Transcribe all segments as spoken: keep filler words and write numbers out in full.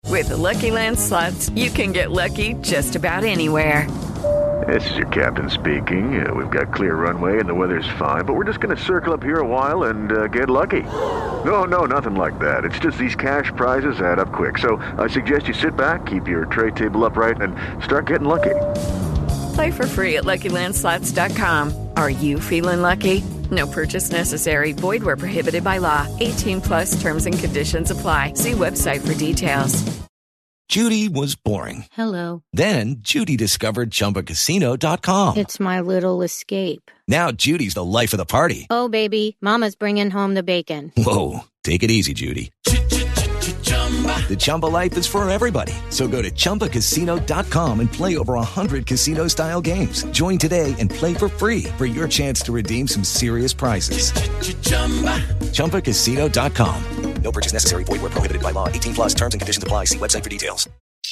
With the Lucky Land Slots, you can get lucky just about anywhere. This is your captain speaking. Uh, we've got clear runway and the weather's fine, but we're just going to circle up here a while and uh, get lucky. No, no, nothing like that. It's just these cash prizes add up quick. So I suggest you sit back, keep your tray table upright, and start getting lucky. Play for free at Lucky Land Slots dot com. Are you feeling lucky? No purchase necessary. Void where prohibited by law. eighteen plus terms and conditions apply. See website for details. Judy was boring. Hello. Then Judy discovered Chumba Casino dot com. It's my little escape. Now Judy's the life of the party. Oh, baby, mama's bringing home the bacon. Whoa, take it easy, Judy. The Chumba life is for everybody. So go to Chumba Casino dot com and play over one hundred casino-style games. Join today and play for free for your chance to redeem some serious prizes. Chumba Casino dot com. No purchase necessary. Void where prohibited by law. eighteen plus terms and conditions apply. See website for details.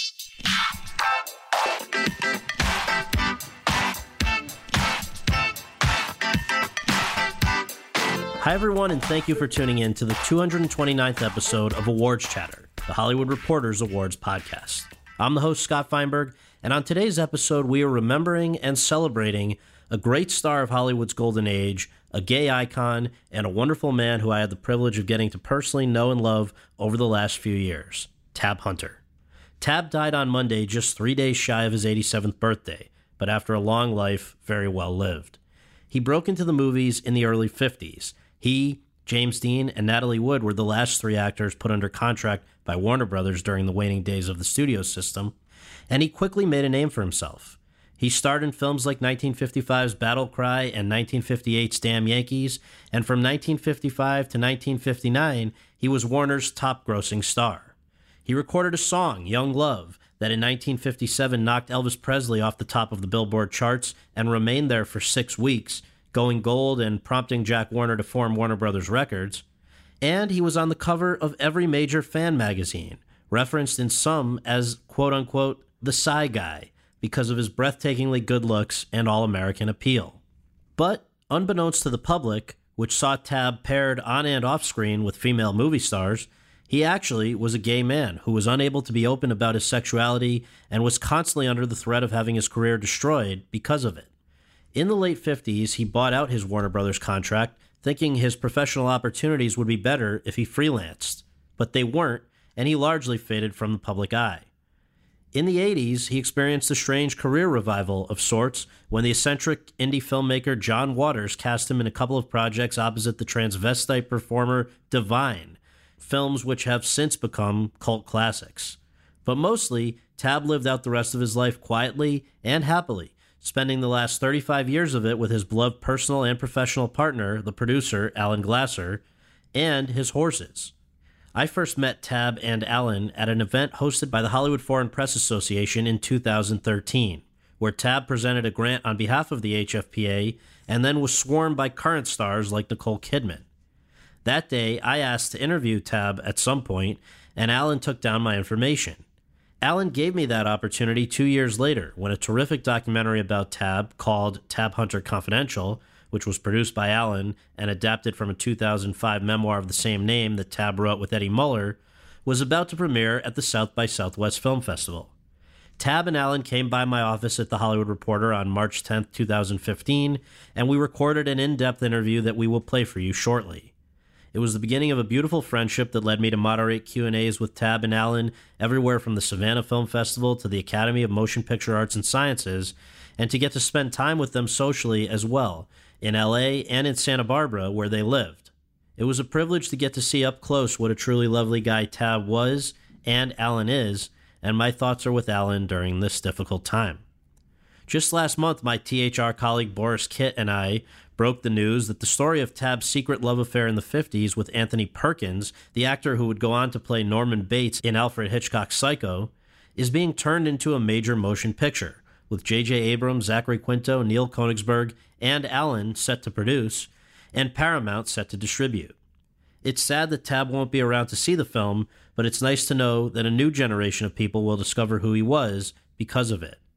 Hi, everyone, and thank you for tuning in to the two hundred twenty-ninth episode of Awards Chatter, the Hollywood Reporters Awards podcast. I'm the host, Scott Feinberg, and on today's episode, we are remembering and celebrating a great star of Hollywood's golden age, a gay icon, and a wonderful man who I had the privilege of getting to personally know and love over the last few years, Tab Hunter. Tab died on Monday, just three days shy of his eighty-seventh birthday, but after a long life, very well lived. He broke into the movies in the early fifties. He, James Dean, and Natalie Wood were the last three actors put under contract by Warner Brothers during the waning days of the studio system, and he quickly made a name for himself. He starred in films like nineteen fifty-five's Battle Cry and nineteen fifty-eight's Damn Yankees, and from nineteen fifty-five to nineteen fifty-nine, he was Warner's top-grossing star. He recorded a song, Young Love, that in nineteen fifty-seven knocked Elvis Presley off the top of the Billboard charts and remained there for six weeks, going gold and prompting Jack Warner to form Warner Brothers Records. And he was on the cover of every major fan magazine, referenced in some as, quote-unquote, the Psy Guy, because of his breathtakingly good looks and all-American appeal. But, unbeknownst to the public, which saw Tab paired on and off-screen with female movie stars, he actually was a gay man who was unable to be open about his sexuality and was constantly under the threat of having his career destroyed because of it. In the late fifties, he bought out his Warner Brothers contract, thinking his professional opportunities would be better if he freelanced. But they weren't, and he largely faded from the public eye. In the eighties, he experienced a strange career revival of sorts when the eccentric indie filmmaker John Waters cast him in a couple of projects opposite the transvestite performer Divine, films which have since become cult classics. But mostly, Tab lived out the rest of his life quietly and happily, spending the last thirty-five years of it with his beloved personal and professional partner, the producer, Alan Glasser, and his horses. I first met Tab and Alan at an event hosted by the Hollywood Foreign Press Association in two thousand thirteen, where Tab presented a grant on behalf of the H F P A and then was swarmed by current stars like Nicole Kidman. That day, I asked to interview Tab at some point, and Alan took down my information. Alan gave me that opportunity two years later when a terrific documentary about Tab called Tab Hunter Confidential, which was produced by Alan and adapted from a two thousand five memoir of the same name that Tab wrote with Eddie Muller, was about to premiere at the South by Southwest Film Festival. Tab and Alan came by my office at The Hollywood Reporter on March tenth, two thousand fifteen, and we recorded an in-depth interview that we will play for you shortly. It was the beginning of a beautiful friendship that led me to moderate Q and A's with Tab and Alan everywhere from the Savannah Film Festival to the Academy of Motion Picture Arts and Sciences, and to get to spend time with them socially as well, in L A and in Santa Barbara, where they lived. It was a privilege to get to see up close what a truly lovely guy Tab was, and Alan is, and my thoughts are with Alan during this difficult time. Just last month, my T H R colleague Boris Kitt and I broke the news that the story of Tab's secret love affair in the fifties with Anthony Perkins, the actor who would go on to play Norman Bates in Alfred Hitchcock's Psycho, is being turned into a major motion picture, with J J Abrams, Zachary Quinto, Neil Konigsberg, and Alan set to produce, and Paramount set to distribute. It's sad that Tab won't be around to see the film, but it's nice to know that a new generation of people will discover who he was because of it.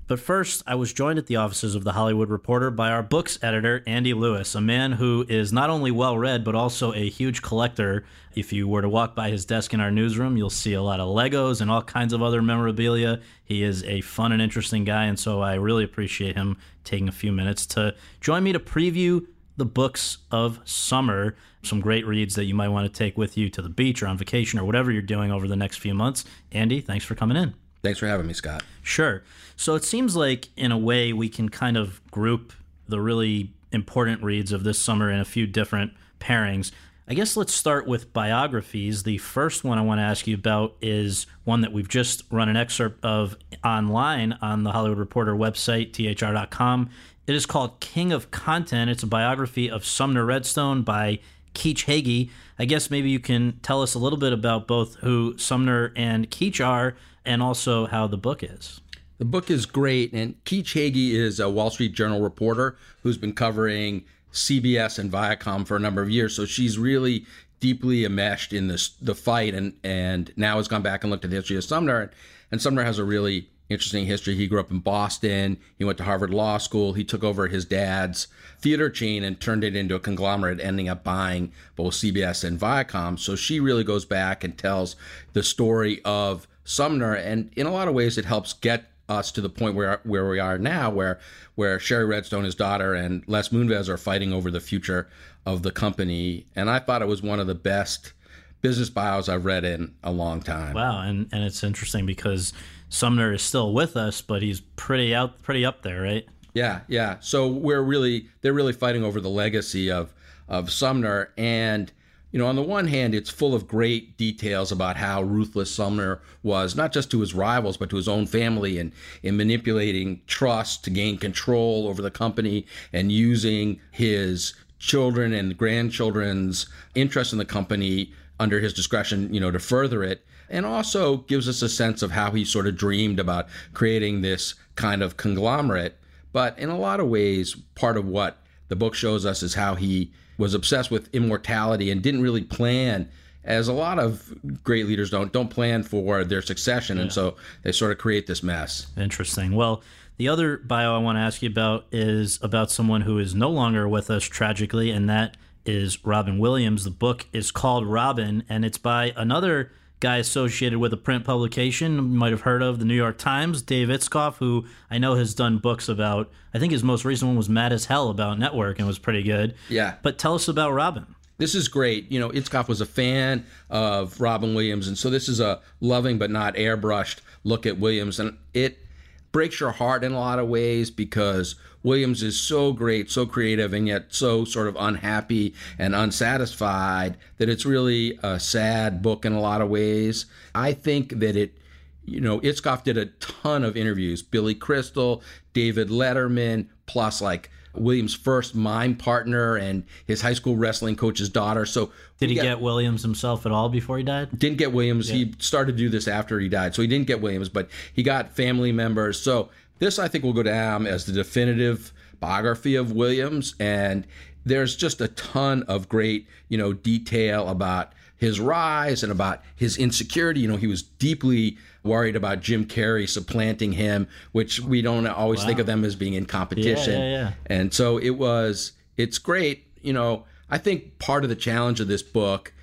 But first, I was joined at the offices of The Hollywood Reporter by our books editor, Andy Lewis, a man who is not only well-read, but also a huge collector. If you were to walk by his desk in our newsroom, you'll see a lot of Legos and all kinds of other memorabilia. He is a fun and interesting guy, and so I really appreciate him taking a few minutes to join me to preview the books of summer, some great reads that you might want to take with you to the beach or on vacation or whatever you're doing over the next few months. Andy, thanks for coming in. Thanks for having me, Scott. Sure. So it seems like, in a way, we can kind of group the really important reads of this summer in a few different pairings. I guess let's start with biographies. The first one I want to ask you about is one that we've just run an excerpt of online on the Hollywood Reporter website, T H R dot com. It is called King of Content. It's a biography of Sumner Redstone by Keach Hagee. I guess maybe you can tell us a little bit about both who Sumner and Keach are, and also how the book is. The book is great, and Keach Hagee is a Wall Street Journal reporter who's been covering C B S and Viacom for a number of years, so she's really deeply enmeshed in this the fight, and, and now has gone back and looked at the history of Sumner, and Sumner has a really interesting history. He grew up in Boston. He went to Harvard Law School. He took over his dad's theater chain and turned it into a conglomerate, ending up buying both C B S and Viacom. So she really goes back and tells the story of Sumner, and in a lot of ways it helps get us to the point where where we are now, where where Shari Redstone, his daughter, and Les Moonves are fighting over the future of the company. And I thought it was one of the best business bios I've read in a long time. Wow, and and it's interesting because Sumner is still with us, but he's pretty out, pretty up there, right? Yeah, yeah. So we're really they're really fighting over the legacy of of Sumner, and you know, on the one hand, it's full of great details about how ruthless Sumner was, not just to his rivals, but to his own family, and in manipulating trust to gain control over the company and using his children and grandchildren's interest in the company under his discretion, you know, to further it. And also gives us a sense of how he sort of dreamed about creating this kind of conglomerate. But in a lot of ways, part of what the book shows us is how he was obsessed with immortality and didn't really plan, as a lot of great leaders don't, don't plan for their succession. Yeah. And so they sort of create this mess. Interesting. Well, the other bio I want to ask you about is about someone who is no longer with us, tragically, and that is Robin Williams. The book is called Robin, and it's by another guy associated with a print publication you might have heard of, the New York Times, Dave Itzkoff, who I know has done books about, I think his most recent one was Mad as Hell about network and was pretty good. Yeah. But tell us about Robin. This is great. You know, Itzkoff was a fan of Robin Williams, and so this is a loving but not airbrushed look at Williams, and it breaks your heart in a lot of ways because Williams is so great, so creative, and yet so sort of unhappy and unsatisfied that it's really a sad book in a lot of ways. I think that it, you know, Itzkoff did a ton of interviews, Billy Crystal, David Letterman, plus like Williams' first mime partner and his high school wrestling coach's daughter. So did he got, get Williams himself at all before he died? Didn't get Williams. Yeah. He started to do this after he died. So he didn't get Williams, but he got family members. So this, I think, will go down as the definitive biography of Williams. And there's just a ton of great, you know, detail about his rise and about his insecurity. You know, he was deeply worried about Jim Carrey supplanting him, which we don't always wow. think of them as being in competition. Yeah, yeah, yeah. And so it was, it's great. You know, I think part of the challenge of this book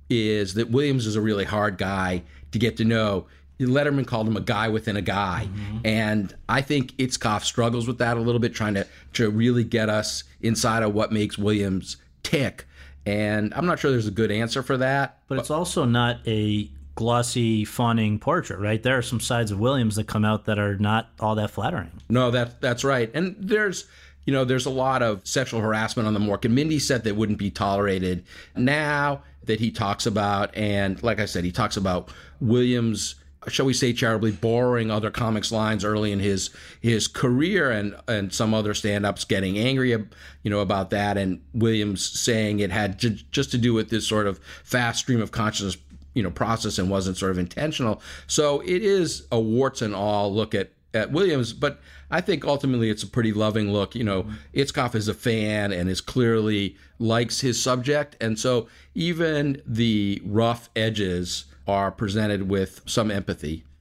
is that Williams is a really hard guy to get to know. Letterman called him a guy within a guy. Mm-hmm. And I think Itzkoff struggles with that a little bit, trying to, to really get us inside of what makes Williams tick. And I'm not sure there's a good answer for that. But, but it's also not a glossy, fawning portrait, right? There are some sides of Williams that come out that are not all that flattering. No, that that's right. And there's, you know, there's a lot of sexual harassment on the Mork and Mindy set that wouldn't be tolerated now that he talks about. And like I said, he talks about Williams, shall we say, charitably borrowing other comics lines early in his his career, and and some other stand-ups getting angry, you know, about that, and Williams saying it had j- just to do with this sort of fast stream of consciousness, you know, process and wasn't sort of intentional. So it is a warts and all look at at Williams, but I think ultimately it's a pretty loving look. You know, Itzkoff is a fan and is clearly likes his subject, and so even the rough edges are presented with some empathy.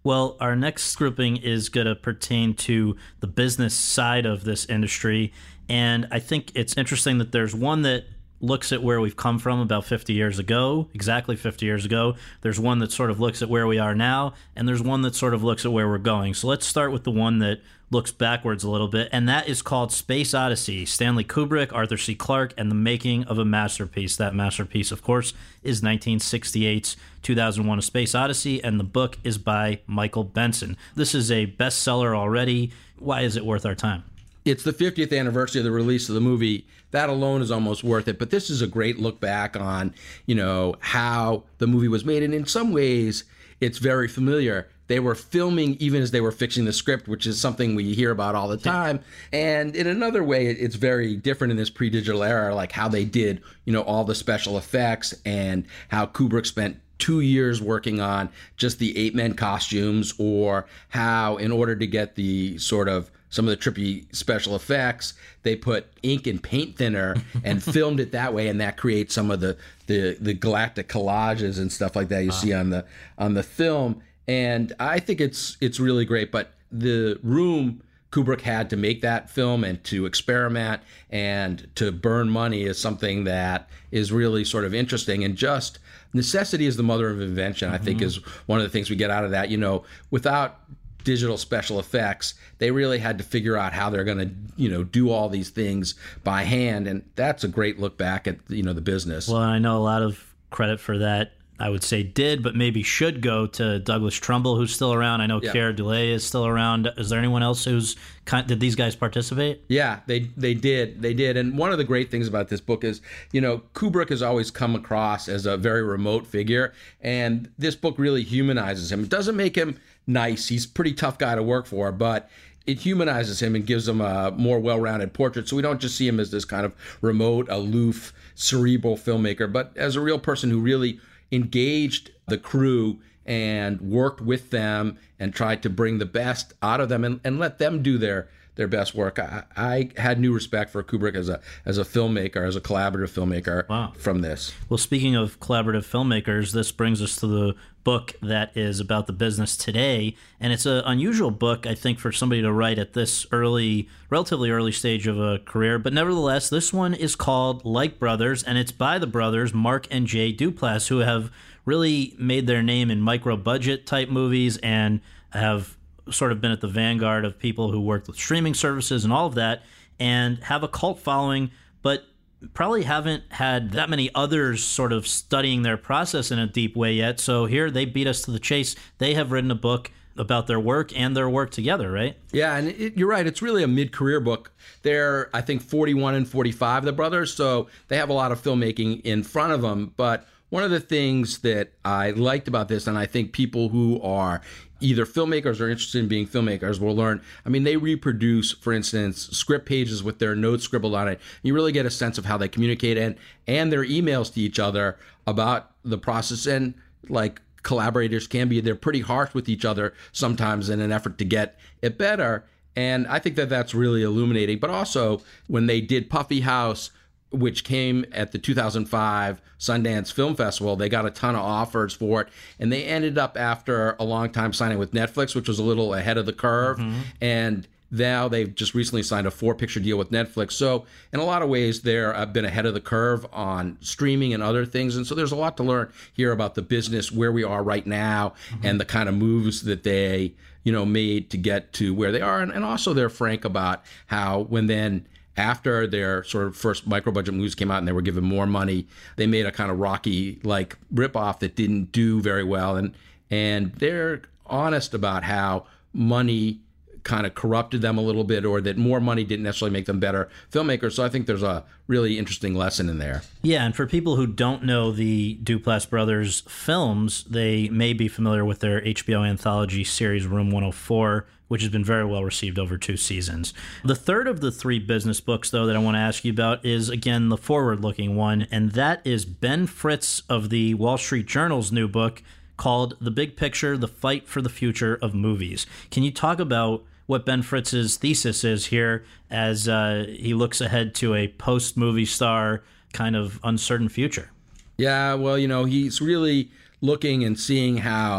Well, our next grouping is going to pertain to the business side of this industry. And I think it's interesting that there's one that looks at where we've come from about fifty years ago, exactly fifty years ago. There's one that sort of looks at where we are now, and there's one that sort of looks at where we're going. So let's start with the one that looks backwards a little bit, and that is called Space Odyssey, Stanley Kubrick, Arthur C. Clarke, and the Making of a Masterpiece. That masterpiece, of course, is nineteen sixty-eight's two thousand one A Space Odyssey, and the book is by Michael Benson. This is a bestseller already. Why is it worth our time? It's the fiftieth anniversary of the release of the movie. That alone is almost worth it. But this is a great look back on, you know, how the movie was made. And in some ways, it's very familiar. They were filming even as they were fixing the script, which is something we hear about all the time. And in another way, it's very different in this pre-digital era, like how they did, you know, all the special effects and how Kubrick spent two years working on just the eight men costumes, or how in order to get the sort of some of the trippy special effects, they put ink and paint thinner and filmed it that way, and that creates some of the, the, the galactic collages and stuff like that you wow. see on the on the film. And I think it's it's really great. But the room Kubrick had to make that film and to experiment and to burn money is something that is really sort of interesting. And just necessity is the mother of invention, mm-hmm. I think, is one of the things we get out of that. You know, without digital special effects, they really had to figure out how they're going to, you know, do all these things by hand. And that's a great look back at, you know, the business. Well, I know a lot of credit for that, I would say did, but maybe should go to Douglas Trumbull, who's still around. I know yeah. Keir Dullea is still around. Is there anyone else who's, did these guys participate? Yeah, they they did. They did. And one of the great things about this book is, you know, Kubrick has always come across as a very remote figure. And this book really humanizes him. It doesn't make him nice. He's a pretty tough guy to work for, but it humanizes him and gives him a more well-rounded portrait. So we don't just see him as this kind of remote, aloof, cerebral filmmaker, but as a real person who really engaged the crew and worked with them and tried to bring the best out of them and, and let them do their their best work. I, I had new respect for Kubrick as a as a filmmaker, as a collaborative filmmaker wow. from this. Well, speaking of collaborative filmmakers, this brings us to the book that is about the business today. And it's an unusual book, I think, for somebody to write at this early, relatively early stage of a career. But nevertheless, this one is called Like Brothers, and it's by the brothers Mark and Jay Duplass, who have really made their name in micro-budget type movies and have sort of been at the vanguard of people who worked with streaming services and all of that, and have a cult following, but probably haven't had that many others sort of studying their process in a deep way yet. So here they beat us to the chase. They have written a book about their work and their work together, right? Yeah, and it, you're right. It's really a mid-career book. They're, I think, forty-one and forty-five, the brothers, so they have a lot of filmmaking in front of them. But one of the things that I liked about this, and I think people who are either filmmakers or interested in being filmmakers will learn, I mean, they reproduce, for instance, script pages with their notes scribbled on it. You really get a sense of how they communicate and, and their emails to each other about the process. And like collaborators can be, they're pretty harsh with each other sometimes in an effort to get it better. And I think that that's really illuminating. But also, when they did Puffy House, which came at the two thousand five Sundance Film Festival, they got a ton of offers for it. And they ended up, after a long time, signing with Netflix, which was a little ahead of the curve. Mm-hmm. And now they've just recently signed a four-picture deal with Netflix. So in a lot of ways, they've uh, been ahead of the curve on streaming and other things. And so there's a lot to learn here about the business, where we are right now, mm-hmm. and the kind of moves that they, you know, made to get to where they are. And, and also they're frank about how when then after their sort of first micro-budget movies came out and they were given more money, they made a kind of Rocky-like ripoff that didn't do very well. And and they're honest about how money kind of corrupted them a little bit, or that more money didn't necessarily make them better filmmakers. So I think there's a really interesting lesson in there. Yeah, and for people who don't know the Duplass brothers films, they may be familiar with their H B O anthology series Room one oh four, which has been very well received over two seasons. The third of the three business books, though, that I want to ask you about is, again, the forward-looking one, and that is Ben Fritz of the Wall Street Journal's new book called The Big Picture, The Fight for the Future of Movies. Can you talk about what Ben Fritz's thesis is here as uh, he looks ahead to a post-movie star kind of uncertain future? Yeah, well, you know, he's really looking and seeing how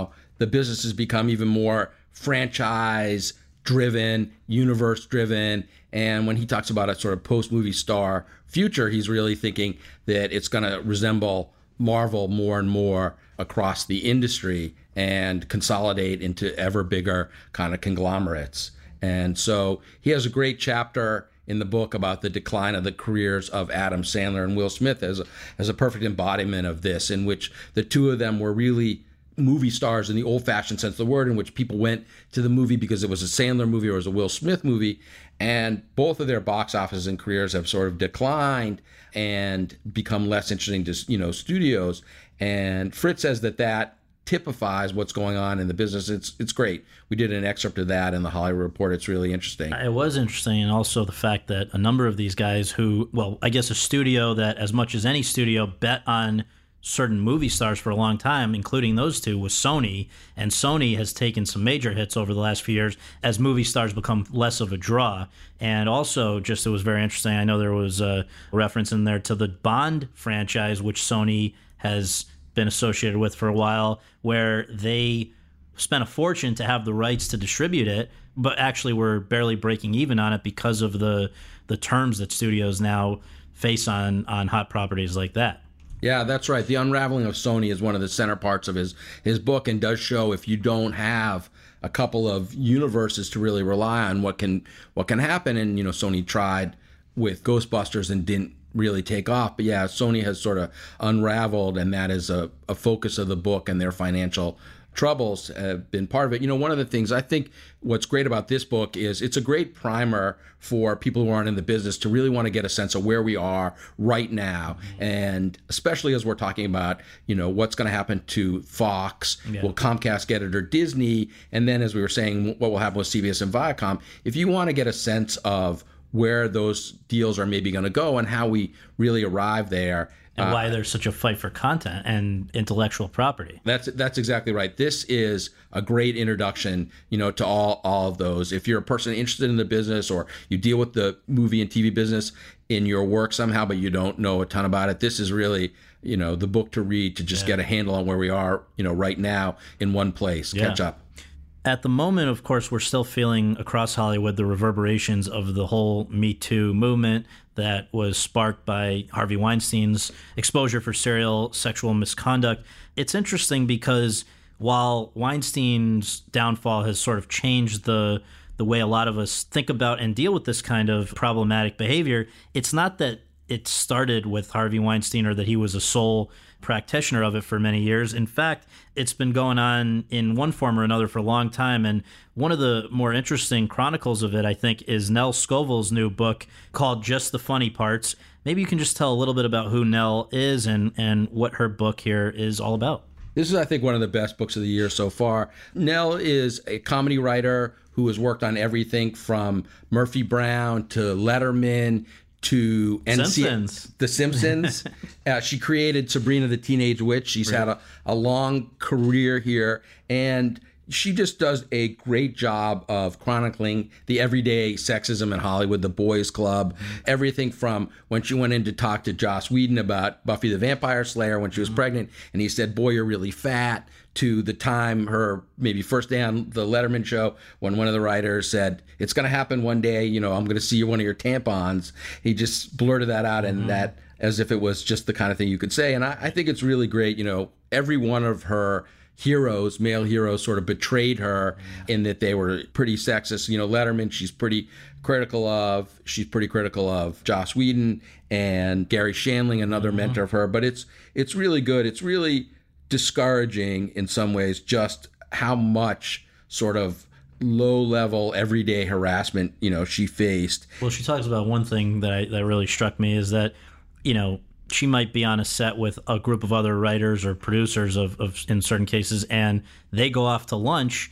the business has become even more franchise driven, universe driven. And when he talks about a sort of post-movie star future, he's really thinking that it's going to resemble Marvel more and more across the industry and consolidate into ever bigger kind of conglomerates. And so he has a great chapter in the book about the decline of the careers of Adam Sandler and Will Smith as a, as a perfect embodiment of this, in which the two of them were really movie stars in the old-fashioned sense of the word, in which people went to the movie because it was a Sandler movie or it was a Will Smith movie. And both of their box offices and careers have sort of declined and become less interesting to, you know, studios. And Fritz says that that typifies what's going on in the business. It's it's great. We did an excerpt of that in the Hollywood Report. It's really interesting. It was interesting, and also the fact that a number of these guys who, well, I guess a studio that, as much as any studio, bet on certain movie stars for a long time, including those two, was Sony. And Sony has taken some major hits over the last few years as movie stars become less of a draw. And also, just it was very interesting, I know there was a reference in there to the Bond franchise, which Sony has been associated with for a while, where they spent a fortune to have the rights to distribute it, but actually were barely breaking even on it because of the the terms that studios now face on on hot properties like that. Yeah, that's right. The unraveling of Sony is one of the center parts of his his book, and does show if you don't have a couple of universes to really rely on, what can what can happen. And you know, Sony tried with Ghostbusters and didn't really take off. But yeah, Sony has sort of unraveled, and that is a, a focus of the book, and their financial troubles have been part of it. You know, one of the things I think what's great about this book is it's a great primer for people who aren't in the business to really want to get a sense of where we are right now. And especially as we're talking about, you know, what's going to happen to Fox, yeah. Will Comcast get it or Disney? And then, as we were saying, what will happen with C B S and Viacom? If you want to get a sense of where those deals are maybe going to go and how we really arrive there, and why uh, there's such a fight for content and intellectual property. That's that's exactly right. This is a great introduction, you know, to all all of those. If you're a person interested in the business, or you deal with the movie and T V business in your work somehow, but you don't know a ton about it, this is really, you know, the book to read to just yeah. get a handle on where we are, you know, right now in one place. Yeah. Catch up. At the moment, of course, we're still feeling across Hollywood the reverberations of the whole Me Too movement that was sparked by Harvey Weinstein's exposure for serial sexual misconduct. It's interesting because while Weinstein's downfall has sort of changed the the way a lot of us think about and deal with this kind of problematic behavior, it's not that it started with Harvey Weinstein or that he was a sole practitioner of it for many years. In fact, it's been going on in one form or another for a long time. And one of the more interesting chronicles of it, I think, is Nell Scovell's new book called Just the Funny Parts. Maybe you can just tell a little bit about who Nell is and, and what her book here is all about. This is, I think, one of the best books of the year so far. Nell is a comedy writer who has worked on everything from Murphy Brown to Letterman to N C- Simpsons. The Simpsons. uh, she created Sabrina the Teenage Witch. She's right. had a, a long career here, and she just does a great job of chronicling the everyday sexism in Hollywood, the boys club, mm-hmm. everything from when she went in to talk to Joss Whedon about Buffy the Vampire Slayer when she was mm-hmm. pregnant, and he said, "Boy, you're really fat," to the time her maybe first day on the Letterman show when one of the writers said, "It's going to happen one day, you know, I'm going to see one of your tampons." He just blurted that out, and mm-hmm. that as if it was just the kind of thing you could say. And I, I think it's really great. You know, every one of her heroes, male heroes, sort of betrayed her yeah. in that they were pretty sexist. You know, Letterman, she's pretty critical of. She's pretty critical of Joss Whedon and Gary Shandling, another mm-hmm. mentor of her. But it's it's really good. It's really discouraging in some ways just how much sort of low-level everyday harassment, you know, she faced. Well, she talks about one thing that I, that really struck me is that, you know, she might be on a set with a group of other writers or producers of, of in certain cases, and they go off to lunch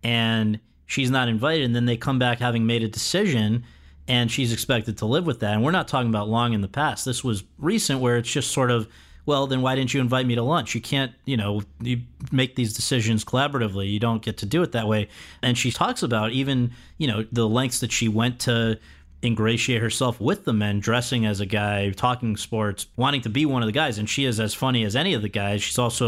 and she's not invited, and then they come back having made a decision and she's expected to live with that. And we're not talking about long in the past. This was recent, where it's just sort of, well, then why didn't you invite me to lunch? You can't, you know, you make these decisions collaboratively. You don't get to do it that way. And she talks about even, you know, the lengths that she went to ingratiate herself with the men, dressing as a guy, talking sports, wanting to be one of the guys. And she is as funny as any of the guys. She's also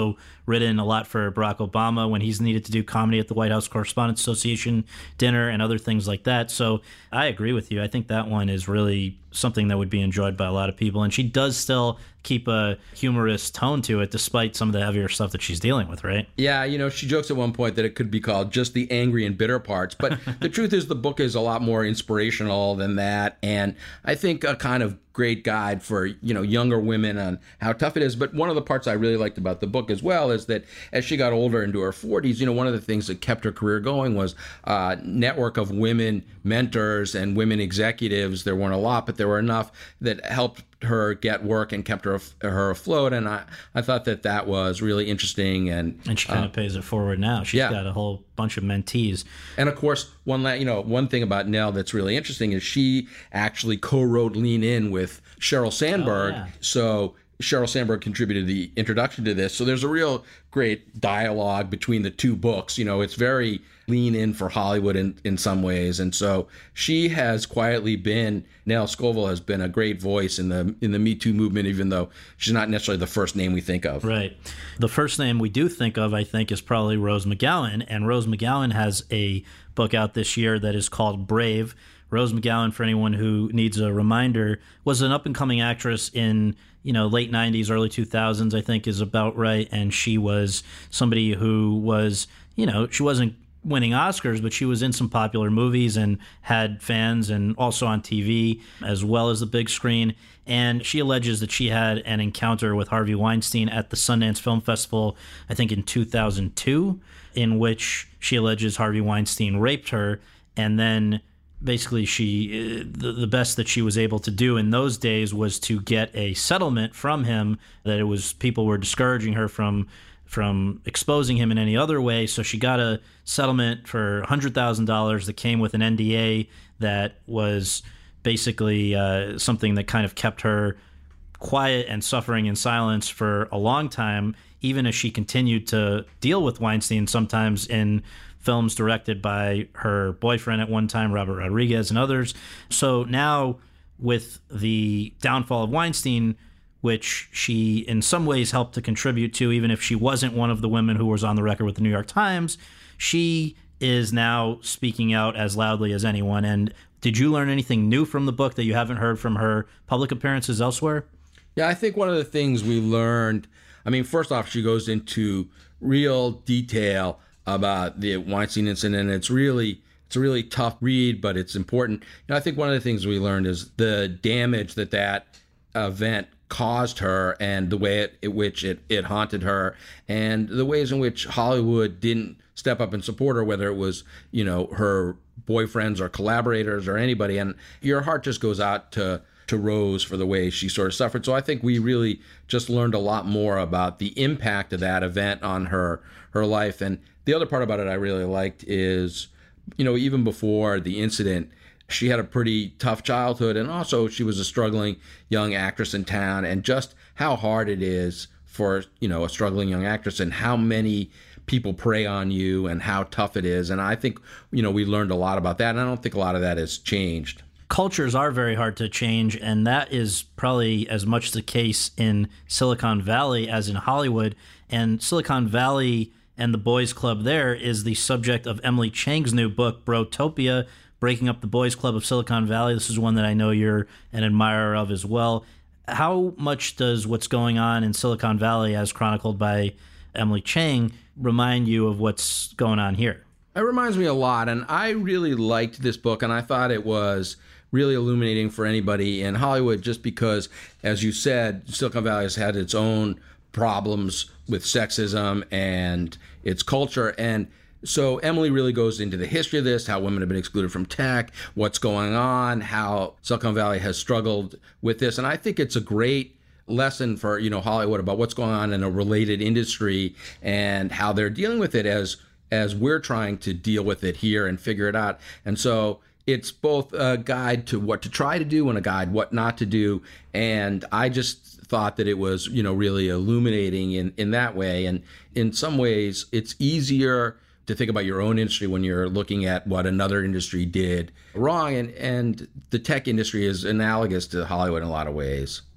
written a lot for Barack Obama when he's needed to do comedy at the White House Correspondents Association dinner and other things like that. So I agree with you. I think that one is really something that would be enjoyed by a lot of people. And she does still keep a humorous tone to it, despite some of the heavier stuff that she's dealing with, right? Yeah, you know, she jokes at one point that it could be called just the angry and bitter parts. But the truth is the book is a lot more inspirational than that. And I think a kind of great guide for, you know, younger women on how tough it is. But one of the parts I really liked about the book as well is that as she got older into her forties, you know, one of the things that kept her career going was a network of women mentors and women executives. There weren't a lot, but there were enough that helped her get work and kept her her afloat. And I, I thought that that was really interesting. And and she kind of uh, pays it forward now. She's yeah. got a whole bunch of mentees. And of course, one la- you know one thing about Nell that's really interesting is she actually co-wrote Lean In with Sheryl Sandberg. Oh, yeah. So Sheryl Sandberg contributed the introduction to this. So there's a real great dialogue between the two books. You know, it's very Lean In for Hollywood in, in some ways. And so she has quietly been, Nell Scovell has been a great voice in the in the Me Too movement, even though she's not necessarily the first name we think of. Right. The first name we do think of, I think, is probably Rose McGowan. And Rose McGowan has a book out this year that is called Brave. Rose McGowan, for anyone who needs a reminder, was an up-and-coming actress in, you know, late nineties, early two thousands, I think is about right. And she was somebody who was, you know, she wasn't winning Oscars, but she was in some popular movies and had fans, and also on T V as well as the big screen. And she alleges that she had an encounter with Harvey Weinstein at the Sundance Film Festival, I think in two thousand two, in which she alleges Harvey Weinstein raped her. And then basically she the, the best that she was able to do in those days was to get a settlement from him, that it was people were discouraging her from from exposing him in any other way. So she got a settlement for one hundred thousand dollars that came with an N D A that was basically uh, something that kind of kept her quiet and suffering in silence for a long time, even as she continued to deal with Weinstein, sometimes in films directed by her boyfriend at one time, Robert Rodriguez, and others. So now with the downfall of Weinstein, which she in some ways helped to contribute to, even if she wasn't one of the women who was on the record with the New York Times, she is now speaking out as loudly as anyone. And did you learn anything new from the book that you haven't heard from her public appearances elsewhere? Yeah, I think one of the things we learned, I mean, first off, she goes into real detail about the Weinstein incident. It's really it's a really tough read, but it's important. You know, I think one of the things we learned is the damage that that event caused her, and the way it, in which it, it haunted her, and the ways in which Hollywood didn't step up and support her, whether it was, you know, her boyfriends or collaborators or anybody. And your heart just goes out to to Rose for the way she sort of suffered. So I think we really just learned a lot more about the impact of that event on her her life. And the other part about it I really liked is, you know, even before the incident, she had a pretty tough childhood, and also she was a struggling young actress in town, and just how hard it is for, you know, a struggling young actress, and how many people prey on you and how tough it is. And I think, you know, we learned a lot about that, and I don't think a lot of that has changed. Cultures are very hard to change, and that is probably as much the case in Silicon Valley as in Hollywood. And Silicon Valley and the boys club there is the subject of Emily Chang's new book, Brotopia, Breaking Up the Boys Club of Silicon Valley. This is one that I know you're an admirer of as well. How much does what's going on in Silicon Valley, as chronicled by Emily Chang, remind you of what's going on here? It reminds me a lot, and I really liked this book, and I thought it was really illuminating for anybody in Hollywood, just because, as you said, Silicon Valley has had its own problems with sexism and its culture. And so Emily really goes into the history of this, how women have been excluded from tech, what's going on, how Silicon Valley has struggled with this. And I think it's a great lesson for, you know, Hollywood about what's going on in a related industry and how they're dealing with it as as we're trying to deal with it here and figure it out. And so it's both a guide to what to try to do and a guide what not to do. And I just thought that it was, you know, really illuminating in, in that way. And in some ways, it's easier to think about your own industry when you're looking at what another industry did wrong. And, and the tech industry is analogous to Hollywood in a lot of ways.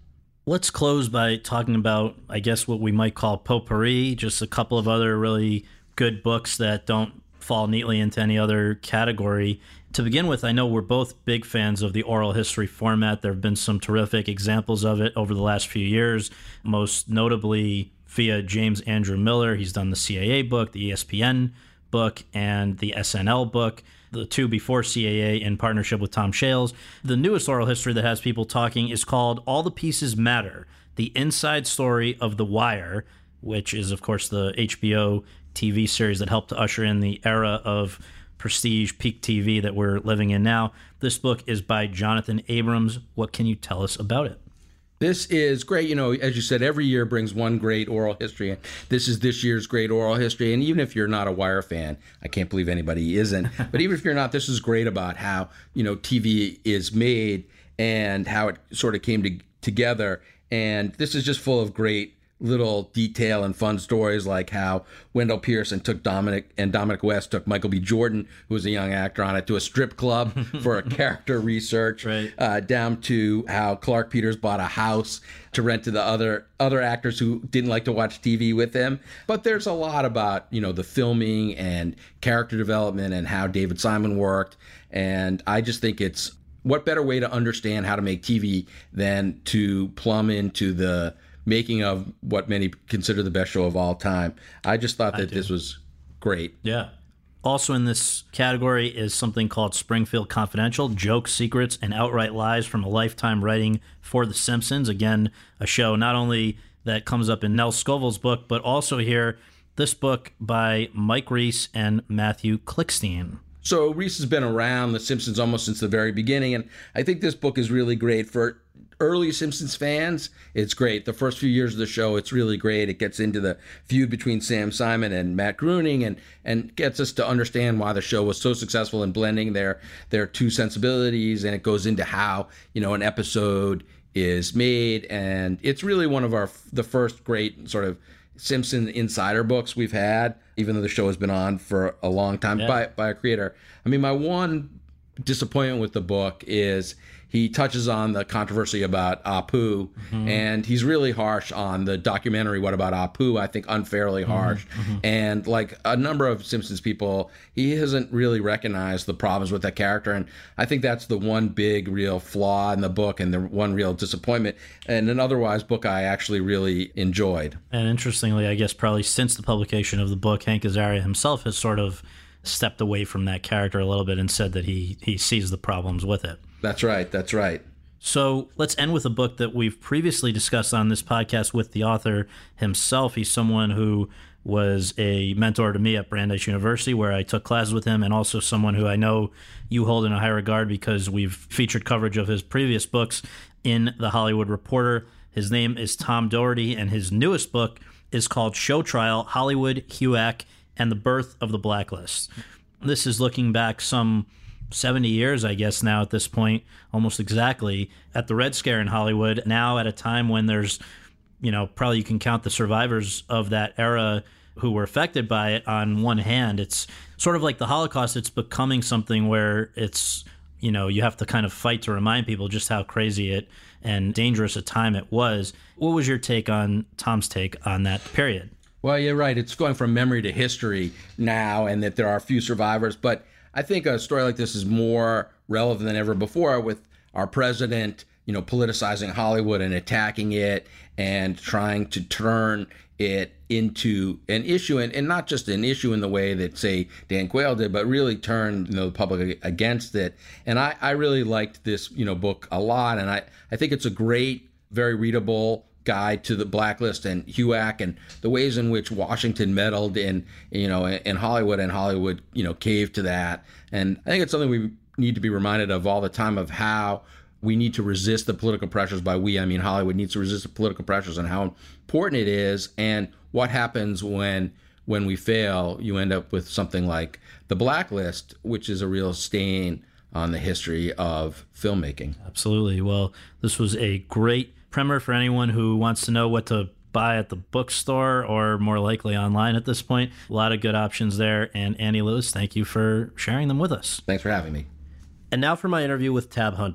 Let's close by talking about, I guess, what we might call potpourri, just a couple of other really good books that don't fall neatly into any other category. To begin with, I know we're both big fans of the oral history format. There have been some terrific examples of it over the last few years, most notably via James Andrew Miller. He's done the C A A book, the E S P N book, and the S N L book, the two before C A A in partnership with Tom Shales. The newest oral history that has people talking is called All the Pieces Matter, the inside story of The Wire, which is, of course, the H B O T V series that helped to usher in the era of prestige peak T V that we're living in now. This book is by Jonathan Abrams. What can you tell us about it? This is great. You know, as you said, every year brings one great oral history. And this is this year's great oral history. And even if you're not a Wire fan, I can't believe anybody isn't. But even if you're not, this is great about how, you know, T V is made and how it sort of came to, together. And this is just full of great little detail and fun stories, like how Wendell Pearson took Dominic and Dominic West took Michael B. Jordan, who was a young actor on it, to a strip club for a character research, right. uh, down to how Clark Peters bought a house to rent to the other other actors who didn't like to watch T V with him. But there's a lot about, you know, the filming and character development and how David Simon worked. And I just think it's, what better way to understand how to make T V than to plumb into the making of what many consider the best show of all time. I just thought that this was great. Yeah. Also in this category is something called Springfield Confidential, Jokes, Secrets, and Outright Lies from a Lifetime Writing for The Simpsons. Again, a show not only that comes up in Nell Scovell's book, but also here, this book by Mike Reiss and Matthew Klickstein. So Reiss has been around The Simpsons almost since the very beginning, and I think this book is really great for early Simpsons fans. It's great. The first few years of the show, it's really great. It gets into the feud between Sam Simon and Matt Groening, and and gets us to understand why the show was so successful in blending their their two sensibilities, and it goes into how, you know, an episode is made, and it's really one of our the first great sort of Simpson insider books we've had, even though the show has been on for a long time yeah. by by a creator. I mean, my one disappointment with the book is he touches on the controversy about Apu, mm-hmm. and he's really harsh on the documentary What About Apu, I think unfairly harsh. Mm-hmm. And like a number of Simpsons people, he hasn't really recognized the problems with that character, and I think that's the one big real flaw in the book and the one real disappointment, and an otherwise book I actually really enjoyed. And interestingly, I guess probably since the publication of the book, Hank Azaria himself has sort of stepped away from that character a little bit and said that he he sees the problems with it. That's right. That's right. So let's end with a book that we've previously discussed on this podcast with the author himself. He's someone who was a mentor to me at Brandeis University, where I took classes with him, and also someone who I know you hold in a high regard because we've featured coverage of his previous books in The Hollywood Reporter. His name is Tom Doherty, and his newest book is called Show Trial, Hollywood, HUAC, and the Birth of the Blacklist. This is looking back some seventy years, I guess, now at this point, almost exactly, at the Red Scare in Hollywood, now at a time when there's, you know, probably you can count the survivors of that era who were affected by it on one hand. It's sort of like the Holocaust. It's becoming something where it's, you know, you have to kind of fight to remind people just how crazy it and dangerous a time it was. What was your take on, Tom's take on that period? Well, you're right. It's going from memory to history now, and that there are a few survivors, but I think a story like this is more relevant than ever before, with our president, you know, politicizing Hollywood and attacking it and trying to turn it into an issue, and, and not just an issue in the way that, say, Dan Quayle did, but really turn, you know, the public against it. And I, I really liked this, you know, book a lot, and I, I think it's a great, very readable guide to the Blacklist and HUAC and the ways in which Washington meddled in, you know, in Hollywood, and Hollywood, you know, caved to that. And I think it's something we need to be reminded of all the time, of how we need to resist the political pressures. By we, I mean Hollywood needs to resist the political pressures, and how important it is, and what happens when when we fail. You end up with something like The Blacklist, which is a real stain on the history of filmmaking. Absolutely. Well, this was a great primer for anyone who wants to know what to buy at the bookstore, or more likely online at this point. A lot of good options there. And Andy Lewis, thank you for sharing them with us. Thanks for having me. And now for my interview with Tab Hunter.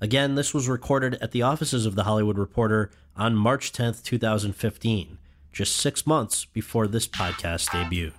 Again, this was recorded at the offices of The Hollywood Reporter on March tenth, twenty fifteen, just six months before this podcast debuted.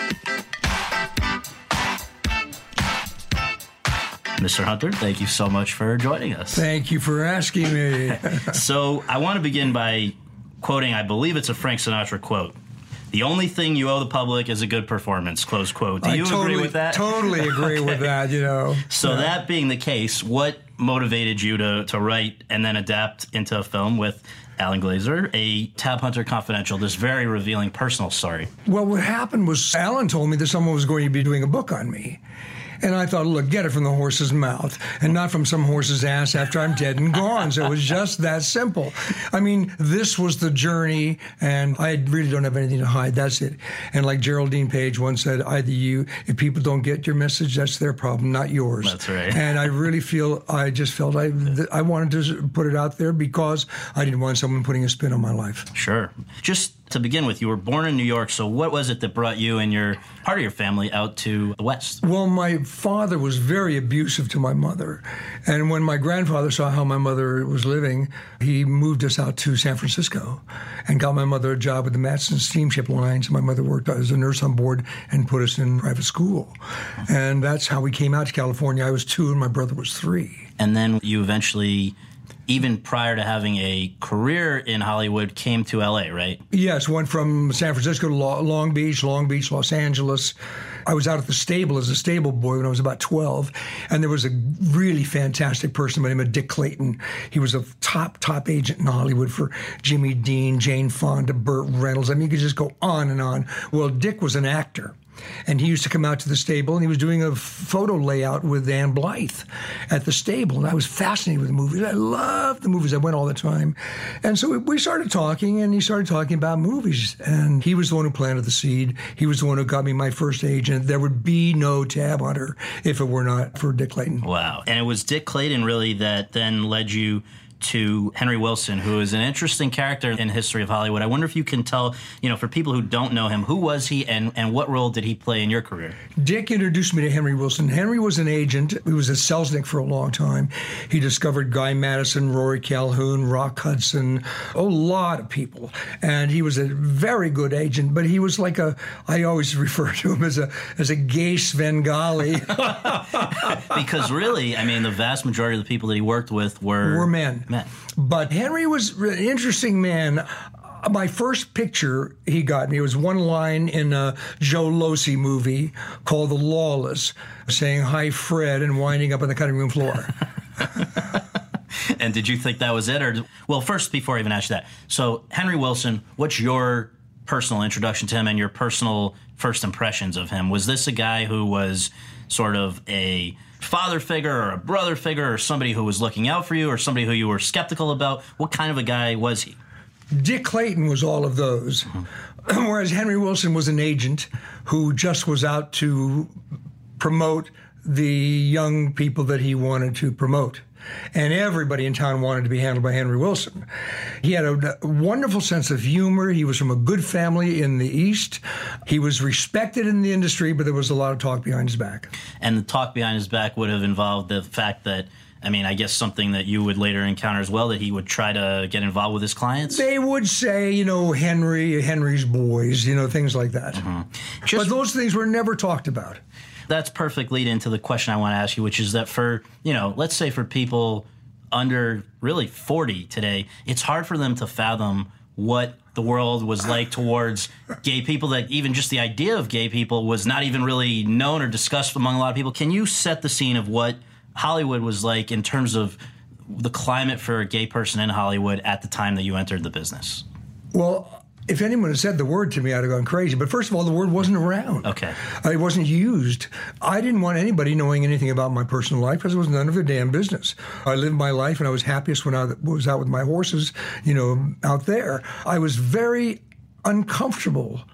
Mister Hunter, thank you so much for joining us. Thank you for asking me. So I want to begin by quoting, I believe it's a Frank Sinatra quote. The only thing you owe the public is a good performance, close quote. Do you I totally, agree with that? Totally agree Okay. with that, you know. So yeah. that being the case, what motivated you to, to write and then adapt into a film with Alan Glazer, a Tab Hunter Confidential, this very revealing personal story? Well, what happened was Alan told me that someone was going to be doing a book on me. And I thought, look, get it from the horse's mouth and not from some horse's ass after I'm dead and gone. So it was just that simple. I mean, this was the journey, and I really don't have anything to hide. That's it. And like Geraldine Page once said, either you, if people don't get your message, that's their problem, not yours. That's right. And I really feel, I just felt I, I wanted to put it out there because I didn't want someone putting a spin on my life. Sure. Just to begin with, you were born in New York, so what was it that brought you and your part of your family out to the West? Well, my father was very abusive to my mother. And when my grandfather saw how my mother was living, he moved us out to San Francisco and got my mother a job with the Matson Steamship Lines. My mother worked as a nurse on board and put us in private school. And that's how we came out to California. I was two and my brother was three. And then you eventually, even prior to having a career in Hollywood, came to L A, right? Yes, went from San Francisco to Long Beach, Long Beach, Los Angeles. I was out at the stable as a stable boy when I was about twelve, and there was a really fantastic person by the name of Dick Clayton. He was a top, top agent in Hollywood for Jimmy Dean, Jane Fonda, Burt Reynolds. I mean, you could just go on and on. Well, Dick was an actor. And he used to come out to the stable, and he was doing a photo layout with Ann Blythe at the stable. And I was fascinated with the movies. I loved the movies. I went all the time. And so we started talking, and he started talking about movies. And he was the one who planted the seed. He was the one who got me my first agent. There would be no Tab Hunter if it were not for Dick Clayton. Wow. And it was Dick Clayton, really, that then led you to Henry Wilson, who is an interesting character in the history of Hollywood. I wonder if you can tell, you know, for people who don't know him, who was he and, and what role did he play in your career? Dick introduced me to Henry Wilson. Henry was an agent. He was a Selznick for a long time. He discovered Guy Madison, Rory Calhoun, Rock Hudson, a lot of people. And he was a very good agent, but he was like a, I always refer to him as a as a gay Svengali. Because really, I mean, the vast majority of the people that he worked with were... Were men. Men. But Henry was an interesting man. My first picture he got me was one line in a Joe Losey movie called The Lawless, saying, "Hi, Fred," and winding up on the cutting room floor. And did you think that was it? Or well, first, before I even ask you that, so Henry Wilson, what's your personal introduction to him and your personal first impressions of him? Was this a guy who was sort of a father figure or a brother figure or somebody who was looking out for you or somebody who you were skeptical about? What kind of a guy was he? Dick Clayton was all of those, mm-hmm. whereas Henry Wilson was an agent who just was out to promote the young people that he wanted to promote. And everybody in town wanted to be handled by Henry Wilson. He had a wonderful sense of humor. He was from a good family in the East. He was respected in the industry, but there was a lot of talk behind his back. And the talk behind his back would have involved the fact that, I mean, I guess something that you would later encounter as well, that he would try to get involved with his clients? They would say, you know, Henry, Henry's boys, you know, things like that. Mm-hmm. Just, but those things were never talked about. That's perfect lead into the question I want to ask you, which is that for, you know, let's say for people under really forty today, it's hard for them to fathom what the world was like towards gay people, that even just the idea of gay people was not even really known or discussed among a lot of people. Can you set the scene of what Hollywood was like in terms of the climate for a gay person in Hollywood at the time that you entered the business? Well, if anyone had said the word to me, I'd have gone crazy. But first of all, the word wasn't around. Okay. Uh, it wasn't used. I didn't want anybody knowing anything about my personal life because it was none of their damn business. I lived my life, and I was happiest when I was out with my horses, you know, out there. I was very uncomfortable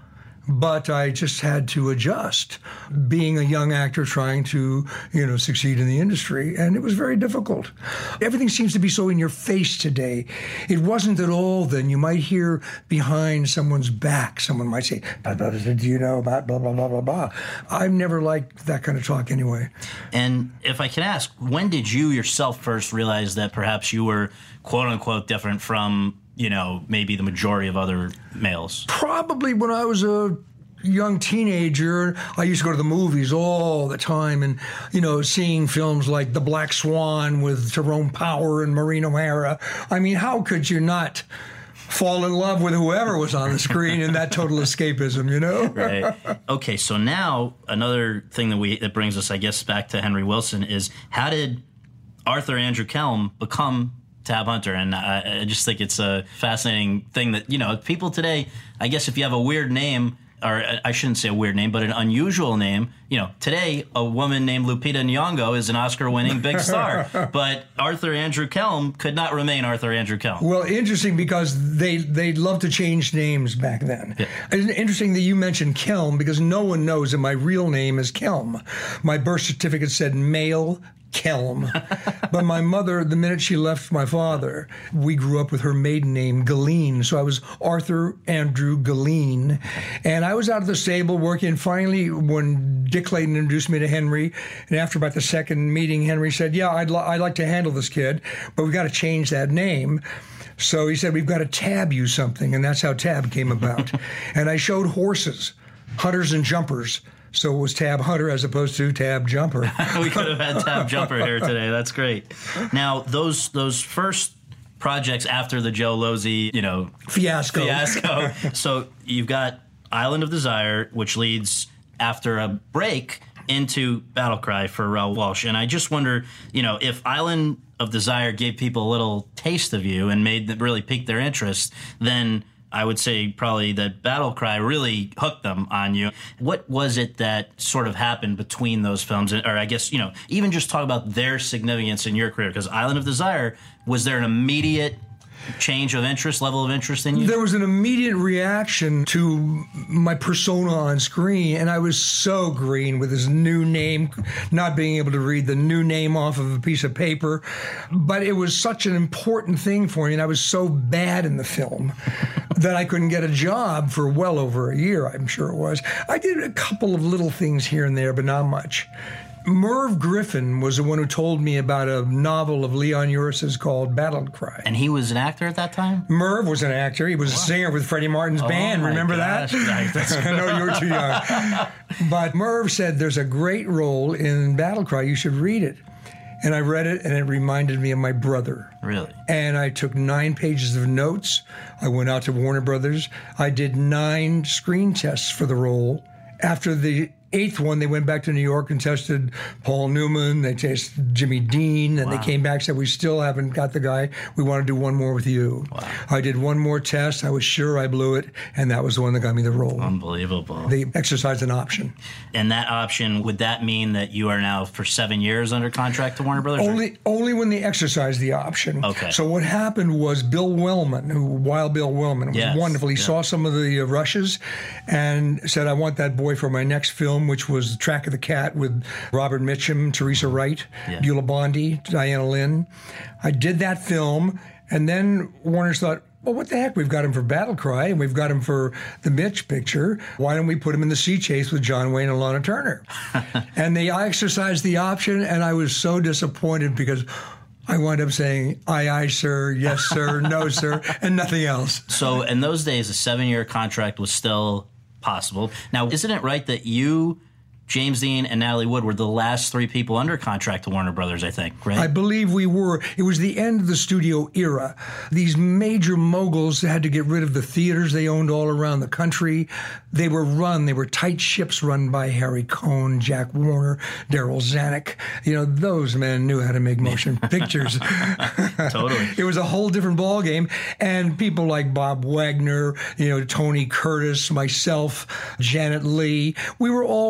but I just had to adjust, being a young actor trying to, you know, succeed in the industry. And it was very difficult. Everything seems to be so in your face today. It wasn't at all then. You might hear behind someone's back, someone might say, blah, blah, blah, do you know about blah, blah, blah, blah, blah. I've never liked that kind of talk anyway. And if I can ask, when did you yourself first realize that perhaps you were, quote unquote, different from, you know, maybe the majority of other males? Probably when I was a young teenager. I used to go to the movies all the time and, you know, seeing films like The Black Swan with Tyrone Power and Maureen O'Hara. I mean, how could you not fall in love with whoever was on the screen in that total escapism, you know? Right. Okay, so now another thing that we that brings us, I guess, back to Henry Wilson is how did Arthur Andrew Kelm become Tab Hunter? And I, I just think it's a fascinating thing that, you know, people today, I guess if you have a weird name, or I shouldn't say a weird name, but an unusual name, you know, today a woman named Lupita Nyong'o is an Oscar-winning big star. But Arthur Andrew Kelm could not remain Arthur Andrew Kelm. Well, interesting because they they loved to change names back then. Yeah. It's interesting that you mentioned Kelm because no one knows that my real name is Kelm. My birth certificate said male Kelm. But my mother, the minute she left my father, we grew up with her maiden name, Galeen. So I was Arthur Andrew Galeen. And I was out of the stable working. Finally, when Dick Clayton introduced me to Henry, and after about the second meeting, Henry said, yeah, I'd, li- I'd like to handle this kid, but we've got to change that name. So he said, we've got to tab you something. And that's how Tab came about. And I showed horses, hunters and jumpers. So it was Tab Hunter as opposed to Tab Jumper. We could have had Tab Jumper here today. That's great. Now, those those first projects after the Joe Losey, you know, fiasco. Fiasco. So you've got Island of Desire, which leads after a break into Battle Cry for Raoul Walsh. And I just wonder, you know, if Island of Desire gave people a little taste of you and made them really pique their interest, then I would say probably that Battle Cry really hooked them on you. What was it that sort of happened between those films? Or I guess, you know, even just talk about their significance in your career. Because Island of Desire, was there an immediate change of interest, level of interest in you? There was an immediate reaction to my persona on screen, and I was so green with his new name, not being able to read the new name off of a piece of paper. But it was such an important thing for me, and I was so bad in the film that I couldn't get a job for well over a year, I'm sure it was. I did a couple of little things here and there, but not much. Merv Griffin was the one who told me about a novel of Leon Uris's called Battle Cry. And he was an actor at that time? Merv was an actor. He was wow. a singer with Freddie Martin's oh band. Remember gosh. that? I know you were too young. But Merv said, there's a great role in Battle Cry. You should read it. And I read it, and it reminded me of my brother. Really? And I took nine pages of notes. I went out to Warner Brothers. I did nine screen tests for the role. After the eighth one, they went back to New York and tested Paul Newman. They tested Jimmy Dean, and wow. they came back and said, we still haven't got the guy. We want to do one more with you. Wow. I did one more test. I was sure I blew it, and that was the one that got me the role. Unbelievable. They exercised an option. And that option, would that mean that you are now for seven years under contract to Warner Brothers? Only only when they exercised the option. Okay. So what happened was Bill Wellman, who Wild Bill Wellman, was yes. wonderful. He yeah. saw some of the uh, rushes and said, I want that boy for my next film, which was Track of the Cat with Robert Mitchum, Teresa Wright, yeah. Beulah Bondi, Diana Lynn. I did that film, and then Warner's thought, well, what the heck? We've got him for Battle Cry, and we've got him for the Mitch picture. Why don't we put him in The Sea Chase with John Wayne and Lana Turner? And they exercised the option, and I was so disappointed because I wound up saying, aye, aye, sir, yes, sir, no, sir, and nothing else. So in those days, a seven-year contract was still possible. Now, isn't it right that you, James Dean, and Natalie Wood were the last three people under contract to Warner Brothers, I think, right? I believe we were. It was the end of the studio era. These major moguls had to get rid of the theaters they owned all around the country. They were run, they were tight ships run by Harry Cohn, Jack Warner, Daryl Zanuck. You know, those men knew how to make motion pictures. Totally. It was a whole different ballgame. And people like Bob Wagner, you know, Tony Curtis, myself, Janet Leigh, we were all young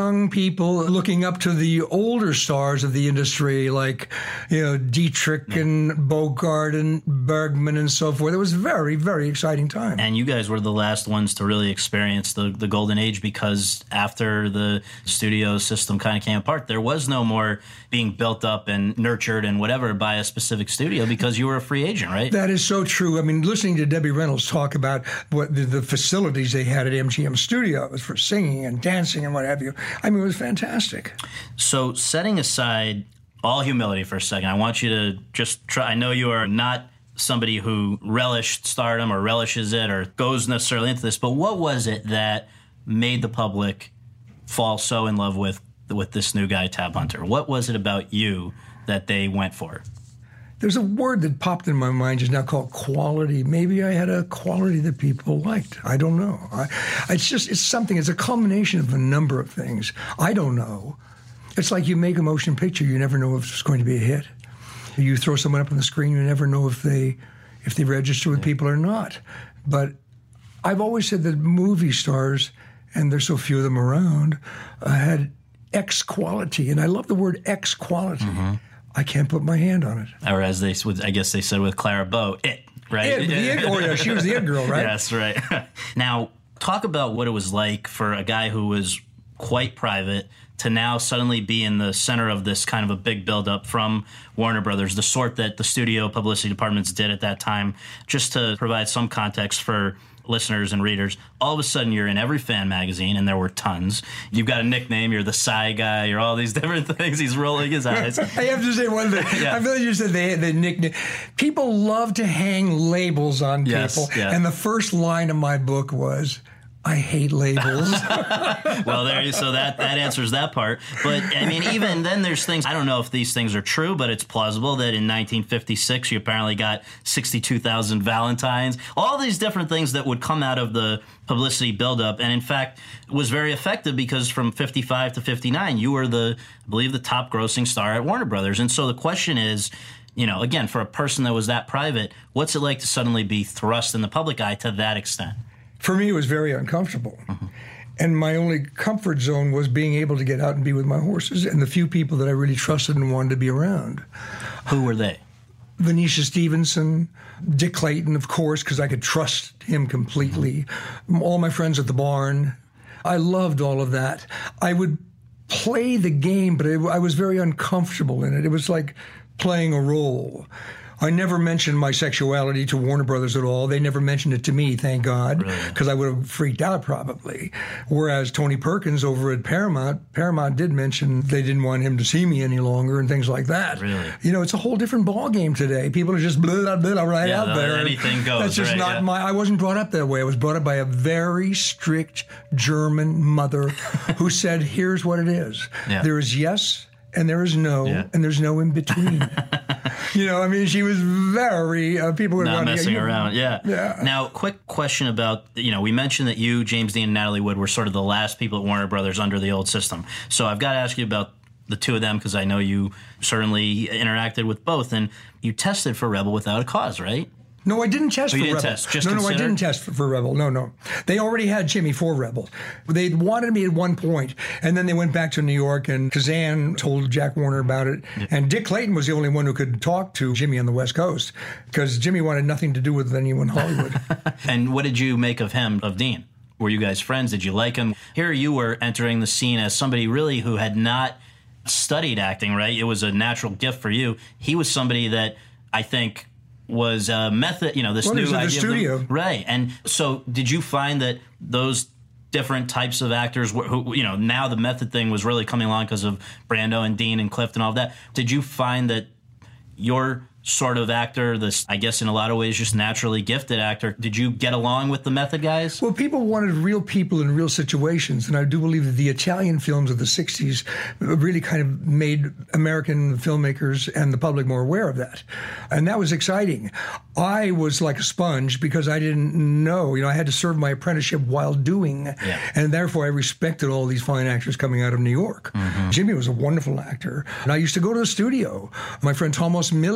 young people looking up to the older stars of the industry, like, you know, Dietrich yeah. and Bogart and Bergman and so forth. It was a very, very exciting time. And you guys were the last ones to really experience the, the golden age, because after the studio system kind of came apart, there was no more being built up and nurtured and whatever by a specific studio, because you were a free agent, right? That is so true. I mean, listening to Debbie Reynolds talk about what the, the facilities they had at M G M Studios for singing and dancing and what have you, I mean, it was fantastic. So setting aside all humility for a second, I want you to just try. I know you are not somebody who relished stardom or relishes it or goes necessarily into this, but what was it that made the public fall so in love with with this new guy, Tab Hunter? What was it about you that they went for? There's a word that popped in my mind just now called quality. Maybe I had a quality that people liked. I don't know. I, it's just, it's something, it's a culmination of a number of things. I don't know. It's like you make a motion picture, you never know if it's going to be a hit. You throw someone up on the screen, you never know if they if they register with people or not. But I've always said that movie stars, and there's so few of them around, uh, had X quality, and I love the word X quality. Mm-hmm. I can't put my hand on it. Or as they, I guess they said with Clara Bow, it, right? It, the it, oh yeah, she was the it girl, right? Yes, right. Now, talk about what it was like for a guy who was quite private to now suddenly be in the center of this kind of a big buildup from Warner Brothers, the sort that the studio publicity departments did at that time. Just to provide some context for listeners and readers, all of a sudden you're in every fan magazine, and there were tons. You've got a nickname, you're the Psy guy, you're all these different things. He's rolling his eyes. I have to say one thing. Yeah. I feel like you said the, the nickname. People love to hang labels on yes, people, yeah. and the first line of my book was, I hate labels. Well, there you so that that answers that part. But I mean, even then, there's things. I don't know if these things are true, but it's plausible that in nineteen fifty-six, you apparently got sixty-two thousand Valentines. All these different things that would come out of the publicity buildup, and in fact, was very effective because from fifty-five to fifty-nine, you were the, I believe, the top grossing star at Warner Brothers. And so the question is, you know, again, for a person that was that private, what's it like to suddenly be thrust in the public eye to that extent? For me, it was very uncomfortable. Mm-hmm. And my only comfort zone was being able to get out and be with my horses and the few people that I really trusted and wanted to be around. Who were they? Venetia Stevenson, Dick Clayton, of course, because I could trust him completely. Mm-hmm. All my friends at the barn. I loved all of that. I would play the game, but it, I was very uncomfortable in it. It was like playing a role. I never mentioned my sexuality to Warner Brothers at all. They never mentioned it to me, thank God, because really? I would have freaked out probably. Whereas Tony Perkins over at Paramount, Paramount did mention they didn't want him to see me any longer and things like that. Really? You know, it's a whole different ballgame today. People are just blah, blah, blah, right yeah, out there. Anything goes. That's just right, not yeah. my, I wasn't brought up that way. I was brought up by a very strict German mother who said, here's what it is. Yeah. There is yes and there is no, yeah. and there's no in between. You know, I mean, she was very, uh, people were not running, messing yeah, around. Yeah. yeah. Now, quick question about, you know, we mentioned that you, James Dean, and Natalie Wood were sort of the last people at Warner Brothers under the old system. So I've got to ask you about the two of them because I know you certainly interacted with both, and you tested for Rebel Without a Cause, right? No, I didn't test oh, for you didn't Rebel. Test, just no, consider? no, I didn't test for, for Rebel. No, no. They already had Jimmy for Rebel. They wanted me at one point, and then they went back to New York, and Kazan told Jack Warner about it. Yeah. And Dick Clayton was the only one who could talk to Jimmy on the West Coast, because Jimmy wanted nothing to do with anyone in Hollywood. And what did you make of him, of Dean? Were you guys friends? Did you like him? Here you were entering the scene as somebody really who had not studied acting, right? It was a natural gift for you. He was somebody that I think was a method, you know, this well, new at idea the studio. Of them, right. And so did you find that those different types of actors were, who, you know, now the method thing was really coming along because of Brando and Dean and Clift and all of that. Did you find that your sort of actor, this, I guess in a lot of ways, just naturally gifted actor, did you get along with the method guys? Well, people wanted real people in real situations, and I do believe that the Italian films of the sixties really kind of made American filmmakers and the public more aware of that. And that was exciting. I was like a sponge because I didn't know, you know, I had to serve my apprenticeship while doing, yeah. and therefore I respected all these fine actors coming out of New York. Mm-hmm. Jimmy was a wonderful actor, and I used to go to the studio. My friend Thomas Millian was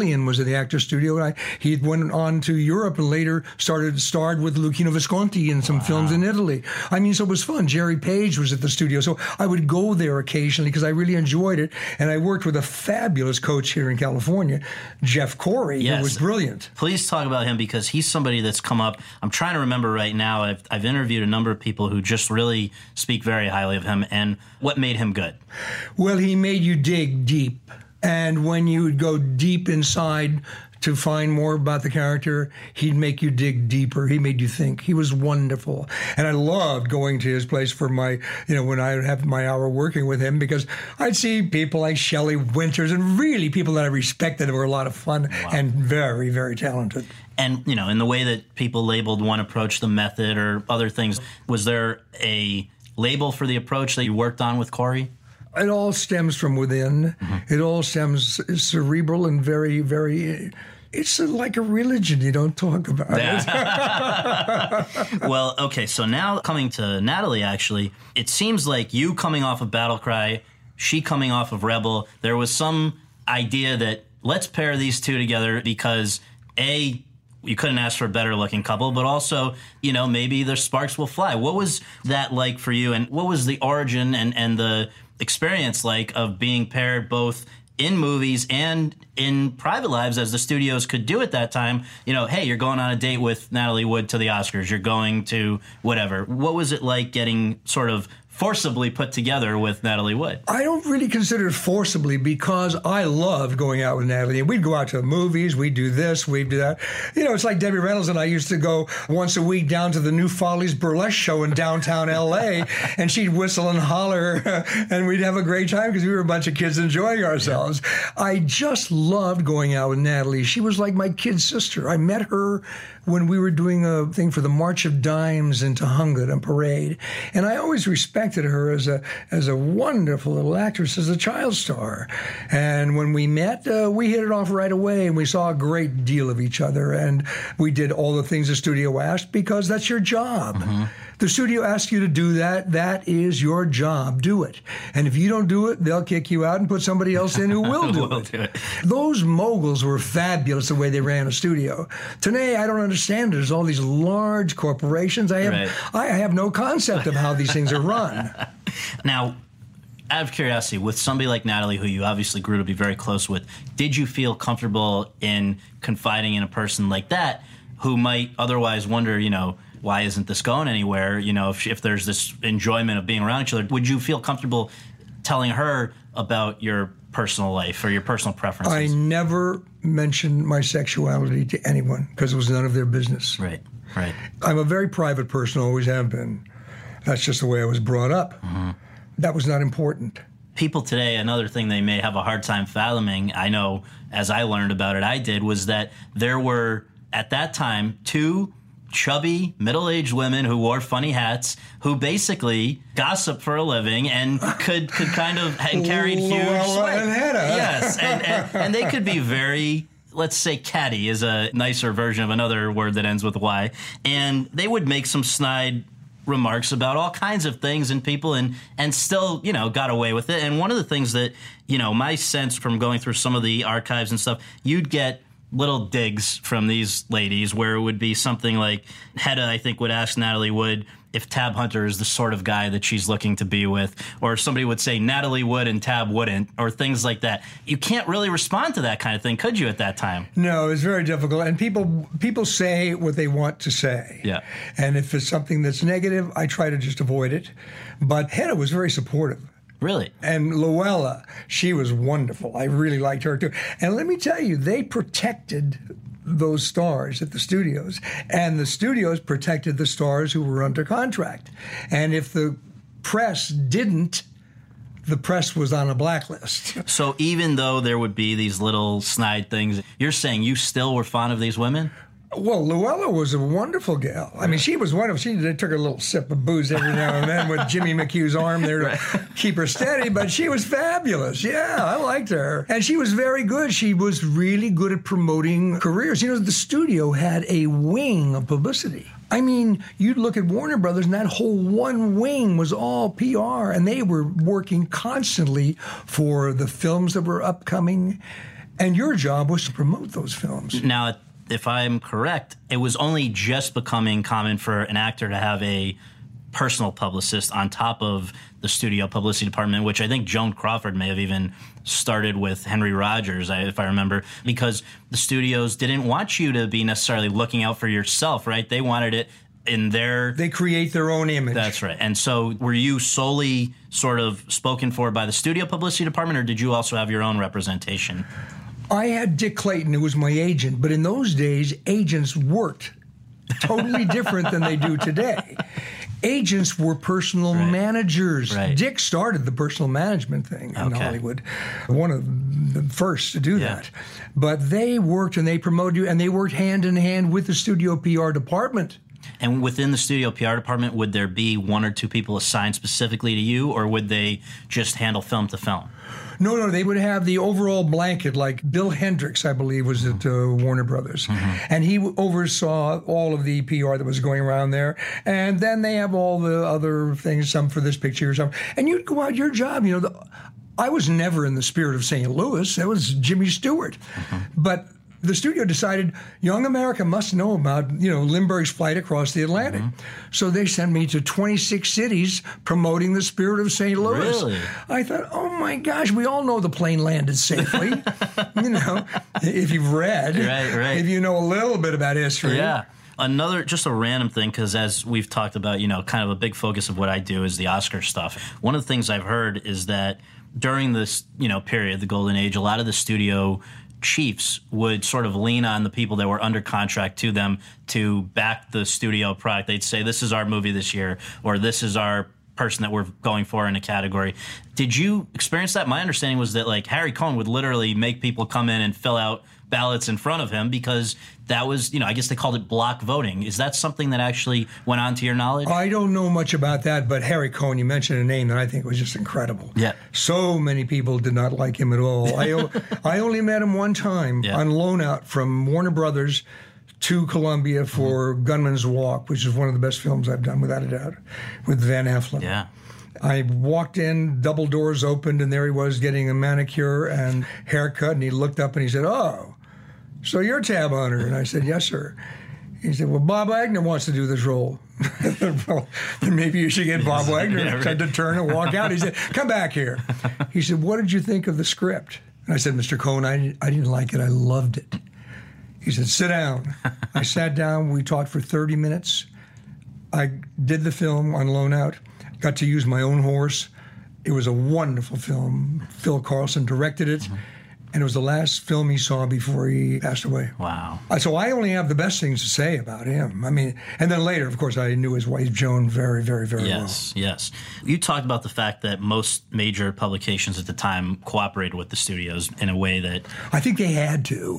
in the Actors Studio. And I, he went on to Europe and later started starred with Luchino Visconti in some wow. films in Italy. I mean, so it was fun. Jerry Page was at the studio. So I would go there occasionally because I really enjoyed it. And I worked with a fabulous coach here in California, Jeff Corey, yes. who was brilliant. Please talk about him because he's somebody that's come up. I'm trying to remember right now. I've, I've interviewed a number of people who just really speak very highly of him. And what made him good? Well, he made you dig deep. And when you would go deep inside to find more about the character, he'd make you dig deeper. He made you think. He was wonderful. And I loved going to his place for my, you know, when I would have my hour working with him, because I'd see people like Shelley Winters and really people that I respected who were a lot of fun wow. and very, very talented. And, you know, in the way that people labeled one approach the method or other things, was there a label for the approach that you worked on with Corey? It all stems from within. Mm-hmm. It all stems cerebral and very, very... It's like a religion. You don't talk about yeah. it. Well, okay, so now coming to Natalie, actually, it seems like you coming off of Battle Cry, she coming off of Rebel, there was some idea that let's pair these two together because, A, you couldn't ask for a better-looking couple, but also, you know, maybe their sparks will fly. What was that like for you, and what was the origin and, and the experience like of being paired both in movies and in private lives, as the studios could do at that time? You know, hey, you're going on a date with Natalie Wood to the Oscars. You're going to whatever. What was it like getting sort of forcibly put together with Natalie Wood? I don't really consider it forcibly because I loved going out with Natalie. And we'd go out to the movies, we'd do this, we'd do that. You know, it's like Debbie Reynolds and I used to go once a week down to the New Follies Burlesque show in downtown L A, and she'd whistle and holler, and we'd have a great time because we were a bunch of kids enjoying ourselves. I just loved going out with Natalie. She was like my kid sister. I met her when we were doing a thing for the March of Dimes in Tujunga, a parade. And I always respected her as a as a wonderful little actress, as a child star. And when we met, uh, we hit it off right away, and we saw a great deal of each other. And we did all the things the studio asked because that's your job. Mm-hmm. The studio asks you to do that. That is your job. Do it. And if you don't do it, they'll kick you out and put somebody else in who will do, we'll it. do it. Those moguls were fabulous the way they ran a studio. Today, I don't understand it. There's all these large corporations. I have, right. I have no concept of how these things are run. Now, out of curiosity, with somebody like Natalie, who you obviously grew to be very close with, did you feel comfortable in confiding in a person like that who might otherwise wonder, you know, why isn't this going anywhere? You know, if, if there's this enjoyment of being around each other, would you feel comfortable telling her about your personal life or your personal preferences? I never mentioned my sexuality to anyone because it was none of their business. Right, right. I'm a very private person, always have been. That's just the way I was brought up. Mm-hmm. That was not important. People today, another thing they may have a hard time fathoming, I know as I learned about it, I did, was that there were, at that time, two chubby, middle-aged women who wore funny hats, who basically gossiped for a living and could could kind of and carried huge sway. Yes, and, and and they could be very, let's say, catty is a nicer version of another word that ends with Y, and they would make some snide remarks about all kinds of things and people, and and still, you know, got away with it. And one of the things that, you know, my sense from going through some of the archives and stuff, you'd get little digs from these ladies where it would be something like Hedda, I think, would ask Natalie Wood if Tab Hunter is the sort of guy that she's looking to be with, or somebody would say Natalie would and Tab wouldn't, or things like that. You can't really respond to that kind of thing, could you, at that time? No, it's very difficult. And people people say what they want to say. Yeah. And if it's something that's negative, I try to just avoid it. But Hedda was very supportive. Really? And Luella, she was wonderful. I really liked her, too. And let me tell you, they protected those stars at the studios, and the studios protected the stars who were under contract. And if the press didn't, the press was on a blacklist. So even though there would be these little snide things, you're saying you still were fond of these women? Well, Luella was a wonderful gal. I mean, she was wonderful. She they took a little sip of booze every now and then with Jimmy McHugh's arm there to right. keep her steady, but she was fabulous. Yeah, I liked her. And she was very good. She was really good at promoting careers. You know, the studio had a wing of publicity. I mean, you'd look at Warner Brothers, and that whole one wing was all P R, and they were working constantly for the films that were upcoming. And your job was to promote those films. Now, if I'm correct, it was only just becoming common for an actor to have a personal publicist on top of the studio publicity department, which I think Joan Crawford may have even started with Henry Rogers, if I remember, because the studios didn't want you to be necessarily looking out for yourself, right? They wanted it in their... They create their own image. That's right. And so were you solely sort of spoken for by the studio publicity department, or did you also have your own representation? I had Dick Clayton, who was my agent, but in those days, agents worked totally different than they do today. Agents were personal right. managers. Right. Dick started the personal management thing in okay. Hollywood, one of the first to do yeah. that. But they worked and they promoted you, and they worked hand in hand with the studio P R department. And within the studio P R department, would there be one or two people assigned specifically to you, or would they just handle film to film? No, no, they would have the overall blanket, like Bill Hendricks, I believe, was at uh, Warner Brothers. Mm-hmm. And he oversaw all of the P R that was going around there. And then they have all the other things, some for this picture, some. And you'd go out your job, you know. The, I was never in the spirit of Saint Louis. That was Jimmy Stewart. Mm-hmm. But the studio decided young America must know about, you know, Lindbergh's flight across the Atlantic. Mm-hmm. So they sent me to twenty-six cities promoting the spirit of Saint Louis. Really? I thought, oh my gosh, we all know the plane landed safely. You know, if you've read, right, right. if you know a little bit about history. Yeah. Another, just a random thing, because as we've talked about, you know, kind of a big focus of what I do is the Oscar stuff. One of the things I've heard is that during this, you know, period, the Golden Age, a lot of the studio chiefs would sort of lean on the people that were under contract to them to back the studio product. They'd say, this is our movie this year, or this is our person that we're going for in a category. Did you experience that? My understanding was that, like, Harry Cohn would literally make people come in and fill out ballots in front of him because that was, you know, I guess they called it block voting. Is that something that actually went on to your knowledge? I don't know much about that, but Harry Cohn, you mentioned a name that I think was just incredible. Yeah. So many people did not like him at all. I, o- I only met him one time yeah. on loan out from Warner Brothers to Columbia for mm-hmm. Gunman's Walk, which is one of the best films I've done, without a doubt, with Van Heflin. Yeah. I walked in, double doors opened, and there he was getting a manicure and haircut, and he looked up and he said, "Oh, so you're Tab Hunter?" And I said, "Yes, sir." He said, "Well, Bob Wagner wants to do this role." Well, then maybe you should get Bob Wagner yeah, right. to turn and walk out. He said, "Come back here." He said, "What did you think of the script?" And I said, "Mister Cohn, I, I didn't like it. I loved it." He said, "Sit down." I sat down. We talked for thirty minutes. I did the film on loan out. Got to use my own horse. It was a wonderful film. Phil Carlson directed it. Mm-hmm. And it was the last film he saw before he passed away. Wow. So I only have the best things to say about him. I mean, and then later, of course, I knew his wife, Joan, very, very, very yes, well. Yes, yes. You talked about the fact that most major publications at the time cooperated with the studios in a way that... I think they had to.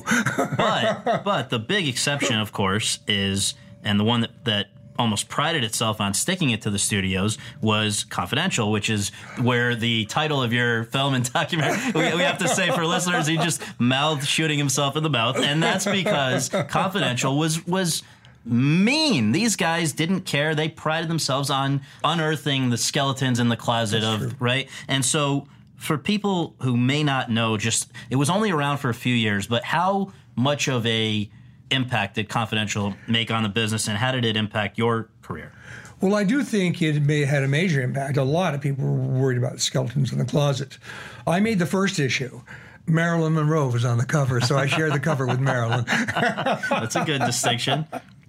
but but the big exception, of course, is, and the one that, that almost prided itself on sticking it to the studios, was Confidential, which is where the title of your film and documentary, we, we have to say for listeners, he just mouthed shooting himself in the mouth, and that's because Confidential was was mean. These guys didn't care. They prided themselves on unearthing the skeletons in the closet that's of, true. Right? And so for people who may not know, just, it was only around for a few years, but how much of a impact did Confidential make on the business, and how did it impact your career? Well, I do think it may, had a major impact. A lot of people were worried about skeletons in the closet. I made the first issue. Marilyn Monroe was on the cover, so I shared the cover with Marilyn. That's a good distinction.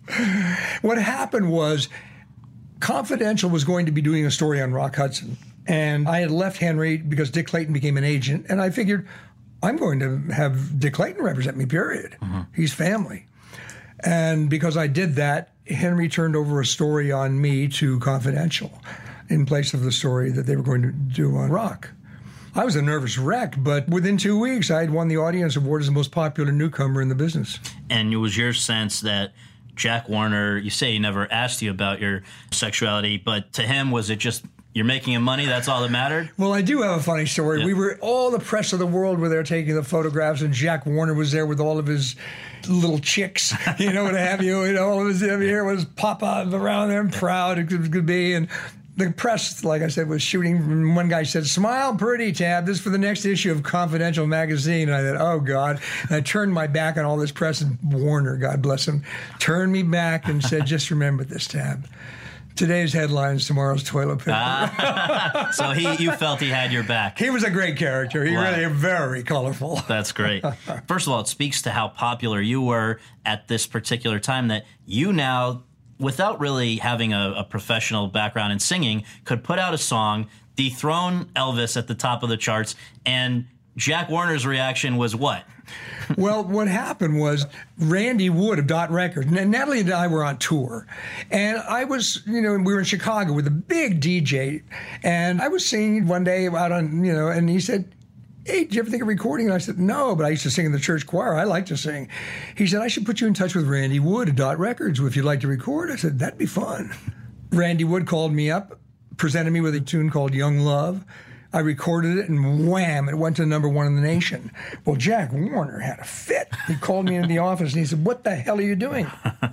What happened was Confidential was going to be doing a story on Rock Hudson, and I had left Henry because Dick Clayton became an agent, and I figured I'm going to have Dick Clayton represent me, period. Mm-hmm. He's family. And because I did that, Henry turned over a story on me to Confidential in place of the story that they were going to do on Rock. I was a nervous wreck, but within two weeks, I had won the Audience Award as the most popular newcomer in the business. And it was your sense that Jack Warner, you say he never asked you about your sexuality, but to him, was it just, you're making him money, that's all that mattered? Well, I do have a funny story. Yeah. We were, all the press of the world were there taking the photographs, and Jack Warner was there with all of his little chicks, you know, what have you. You know, all of his hair was pop out around there and proud it was going to be. And the press, like I said, was shooting. One guy said, "Smile pretty, Tab. This is for the next issue of Confidential magazine." And I thought, oh, God. And I turned my back on all this press, and Warner, God bless him, turned me back and said, "Just remember this, Tab. Today's headlines, tomorrow's toilet paper." Ah, so he, you felt he had your back. He was a great character. He Wow. really very colorful. That's great. First of all, it speaks to how popular you were at this particular time that you now, without really having a, a professional background in singing, could put out a song, dethrone Elvis at the top of the charts, and Jack Warner's reaction was what? Well, what happened was Randy Wood of Dot Records, N- Natalie and I were on tour, and I was, you know, we were in Chicago with a big D J, and I was singing one day out on, you know, and he said, "Hey, did you ever think of recording?" And I said, "No, but I used to sing in the church choir. I like to sing." He said, "I should put you in touch with Randy Wood at Dot Records if you'd like to record." I said, "That'd be fun." Randy Wood called me up, presented me with a tune called Young Love. I recorded it, and wham, it went to number one in the nation. Well, Jack Warner had a fit. He called me into the office, and he said, "What the hell are you doing?"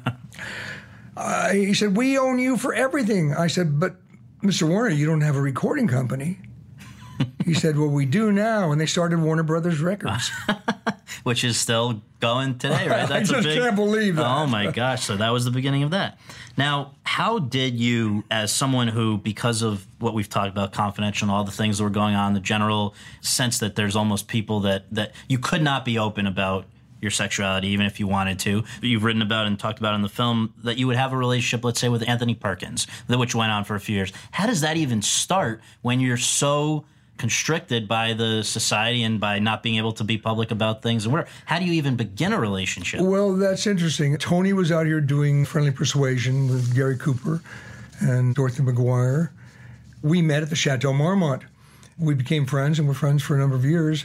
uh, he said, "We own you for everything." I said, "But, Mister Warner, you don't have a recording company." He said, "Well, we do now," and they started Warner Brothers Records. Which is still going today, right? I just can't believe that. Oh, my gosh. So that was the beginning of that. Now, how did you, as someone who, because of what we've talked about, Confidential and all the things that were going on, the general sense that there's almost people that, that you could not be open about your sexuality, even if you wanted to. You've written about and talked about in the film that you would have a relationship, let's say, with Anthony Perkins, which went on for a few years. How does that even start when you're so constricted by the society and by not being able to be public about things? And where, how do you even begin a relationship? Well, that's interesting. Tony was out here doing Friendly Persuasion with Gary Cooper and Dorothy McGuire. We met at the Chateau Marmont. We became friends, and were friends for a number of years.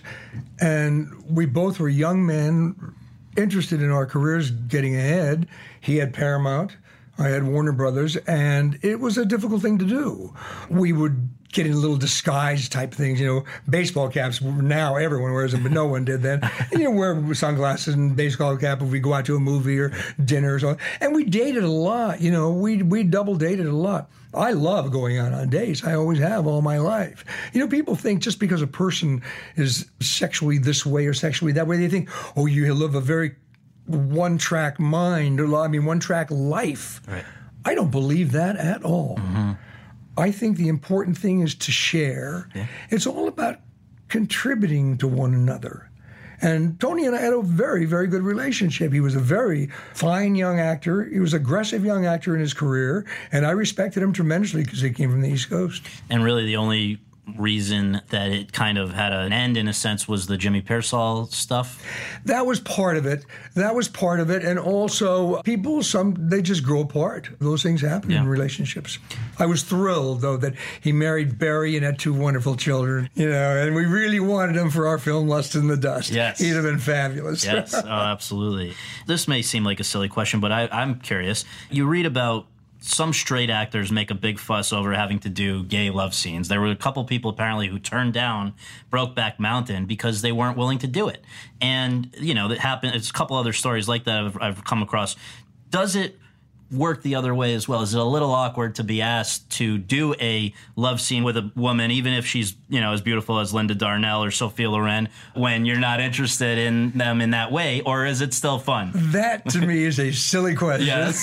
And we both were young men interested in our careers getting ahead. He had Paramount. I had Warner Brothers, and it was a difficult thing to do. We would get in little disguise type things, you know, baseball caps. Now everyone wears them, but no one did then. And you know, wear sunglasses and baseball cap if we go out to a movie or dinner or something. And we dated a lot, you know, we we double dated a lot. I love going out on dates. I always have all my life. You know, people think just because a person is sexually this way or sexually that way, they think, oh, you live a very one-track mind, or I mean, one-track life. Right. I don't believe that at all. Mm-hmm. I think the important thing is to share. Yeah. It's all about contributing to one another. And Tony and I had a very, very good relationship. He was a very fine young actor. He was an aggressive young actor in his career, and I respected him tremendously because he came from the East Coast. And really the only reason that it kind of had an end, in a sense, was the Jimmy Pearsall stuff? That was part of it. That was part of it. And also, people, some they just grow apart. Those things happen Yeah. in relationships. I was thrilled, though, that he married Barry and had two wonderful children. You know, and we really wanted him for our film Lust in the Dust. Yes. He'd have been fabulous. Yes, oh, absolutely. This may seem like a silly question, but I, I'm curious. You read about some straight actors make a big fuss over having to do gay love scenes. There were a couple people apparently who turned down Brokeback Mountain because they weren't willing to do it. And, you know, that happened. It's a couple other stories like that I've, I've come across. Does it work the other way as well? Is it a little awkward to be asked to do a love scene with a woman, even if she's, you know, as beautiful as Linda Darnell or Sophia Loren, when you're not interested in them in that way? Or is it still fun? That, to me, is a silly question. Yes.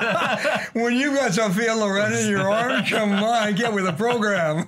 When you got Sophia Loren in your arm, come on, get with the program.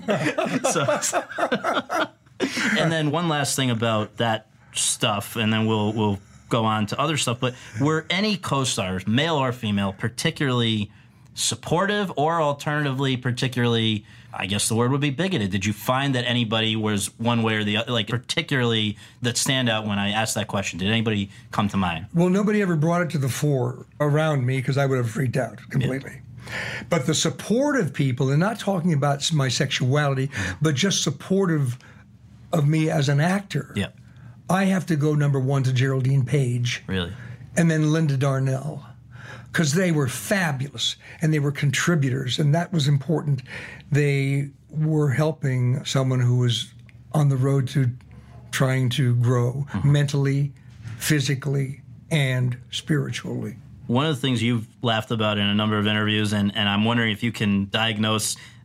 So, and then one last thing about that stuff, and then we'll we'll go on to other stuff. But were any co-stars, male or female, particularly supportive, or alternatively, particularly, I guess the word would be bigoted? Did you find that anybody was one way or the other, like particularly that stand out when I asked that question? Did anybody come to mind? Well, nobody ever brought it to the fore around me because I would have freaked out completely. Yeah. But the supportive people, and not talking about my sexuality, but just supportive of me as an actor. Yeah. I have to go number one to Geraldine Page. Really? And then Linda Darnell. Because they were fabulous, and they were contributors, and that was important. They were helping someone who was on the road to trying to grow mm-hmm. mentally, physically, and spiritually. One of the things you've laughed about in a number of interviews, and, and I'm wondering if you can diagnose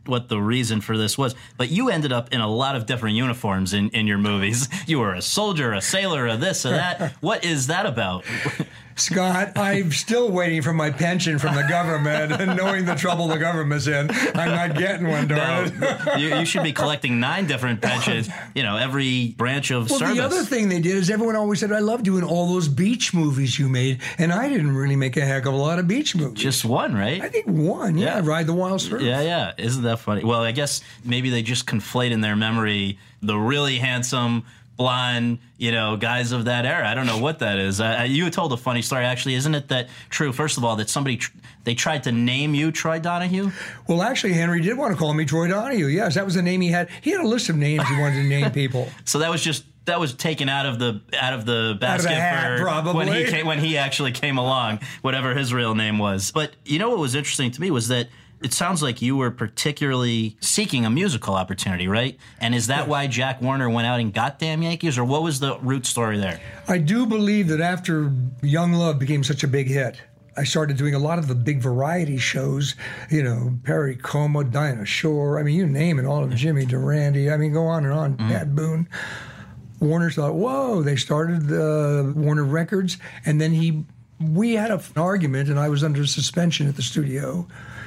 what the reason for this was. But you ended up in a lot of different uniforms in, in your movies. You were a soldier, a sailor, a this, a that. What is that about? Scott, I'm still waiting for my pension from the government, and knowing the trouble the government's in, I'm not getting one, darn No, it. you, you should be collecting nine different pensions, you know, every branch of Well, service. the other thing they did is everyone always said, I love doing all those beach movies you made, and I didn't really make a heck of a lot of beach movies. Just one, right? I think one, yeah, Yeah. Ride the Wild Surf. Yeah, yeah. Isn't that funny? Well, I guess maybe they just conflate in their memory the really handsome, blonde, you know, guys of that era. I don't know what that is. Uh, you had told a funny story, actually. Isn't it that true, first of all, that somebody, tr- they tried to name you Troy Donahue? Well, actually, Henry did want to call me Troy Donahue. Yes, that was the name he had. He had a list of names he wanted to name people. So that was just... That was taken out of the out of the basket Out of the hat, for probably. when he came, when he actually came along, whatever his real name was. But you know what was interesting to me was that it sounds like you were particularly seeking a musical opportunity, right? And is that why Jack Warner went out and got Damn Yankees, or what was the root story there? I do believe that after Young Love became such a big hit, I started doing a lot of the big variety shows, you know, Perry Como, Dinah Shore, I mean, you name it, all of Jimmy Durante, I mean, go on and on, mm. Pat Boone. Warner thought, whoa, they started uh, Warner Records, and then he, we had a, an argument, and I was under suspension at the studio,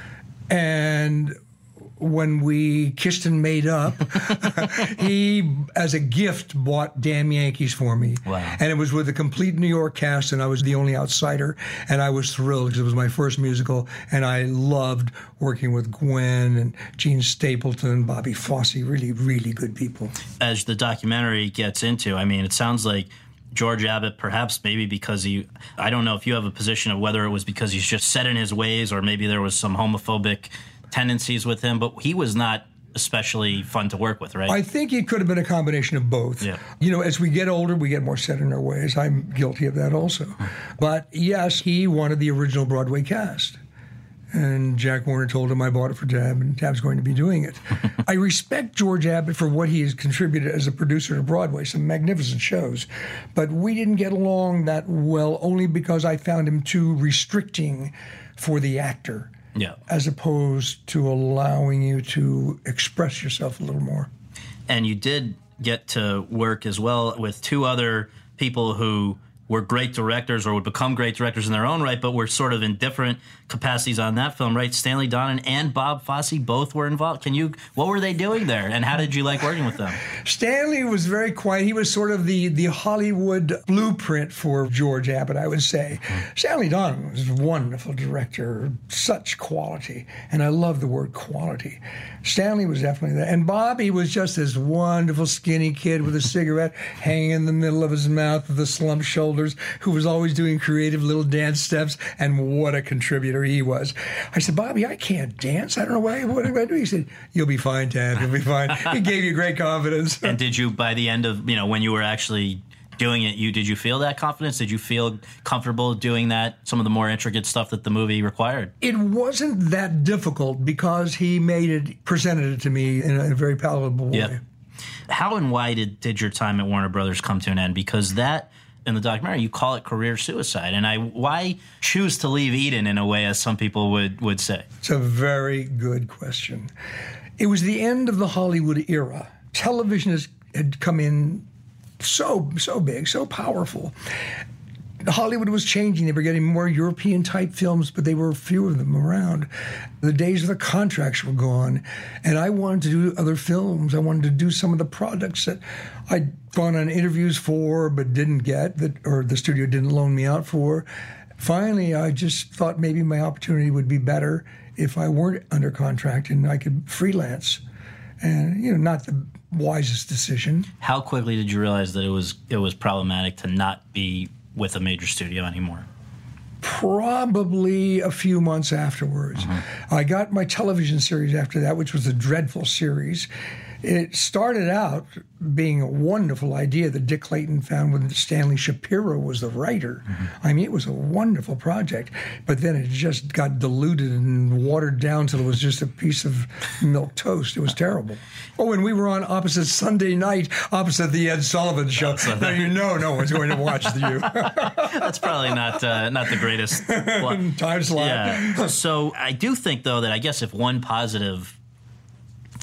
and when we kissed and made up, he, as a gift, bought Damn Yankees for me. Wow. And it was with a complete New York cast, and I was the only outsider, and I was thrilled because it was my first musical, and I loved working with Gwen and Gene Stapleton, Bobby Fosse, really, really good people. As the documentary gets into, I mean, it sounds like George Abbott, perhaps maybe because he, I don't know if you have a position of whether it was because he's just set in his ways or maybe there was some homophobic tendencies with him, but he was not especially fun to work with, right? I think it could have been a combination of both. Yeah. You know, as we get older, we get more set in our ways. I'm guilty of that also. But yes, he wanted the original Broadway cast. And Jack Warner told him I bought it for Tab, and Tab's going to be doing it. I respect George Abbott for what he has contributed as a producer to Broadway, some magnificent shows. But we didn't get along that well only because I found him too restricting for the actor. Yeah. As opposed to allowing you to express yourself a little more. And you did get to work as well with two other people who were great directors or would become great directors in their own right, but were sort of in different capacities on that film, right? Stanley Donen and Bob Fosse both were involved. Can you, what were they doing there, and how did you like working with them? Stanley was very quiet. He was sort of the, the Hollywood blueprint for George Abbott, I would say. Stanley Donen was a wonderful director, such quality, and I love the word quality. Stanley was definitely that. And Bob, he was just this wonderful skinny kid with a cigarette hanging in the middle of his mouth with the slumped shoulders, who was always doing creative little dance steps, and what a contributor he was. I said, Bobby, I can't dance. I don't know what, what do I do? He said, you'll be fine, Tab. You'll be fine. He gave you great confidence. And did you, by the end of, you know, when you were actually doing it, you did you feel that confidence? Did you feel comfortable doing that, some of the more intricate stuff that the movie required? It wasn't that difficult because he made it, presented it to me in a very palatable way. Yeah. How and why did, did your time at Warner Brothers come to an end? Because that, in the documentary, you call it career suicide. And I, why choose to leave Eden in a way, as some people would, would say? It's a very good question. It was the end of the Hollywood era. Television has, had come in so, so big, so powerful. Hollywood was changing. They were getting more European-type films, but they were few of them around. The days of the contracts were gone, and I wanted to do other films. I wanted to do some of the products that I'd gone on interviews for but didn't get, that or the studio didn't loan me out for. Finally, I just thought maybe my opportunity would be better if I weren't under contract and I could freelance. And, you know, not the wisest decision. How quickly did you realize that it was it was problematic to not be with a major studio anymore? Probably a few months afterwards. Mm-hmm. I got my television series after that, which was a dreadful series. It started out being a wonderful idea that Dick Clayton found when Stanley Shapiro was the writer. Mm-hmm. I mean, it was a wonderful project, but then it just got diluted and watered down till it was just a piece of milk toast. It was terrible. Oh, and we were on opposite Sunday night, opposite the Ed Sullivan Show. Now you know no one's going to watch you. That's probably not uh, not the greatest time slot. Yeah. So I do think, though, that I guess if one positive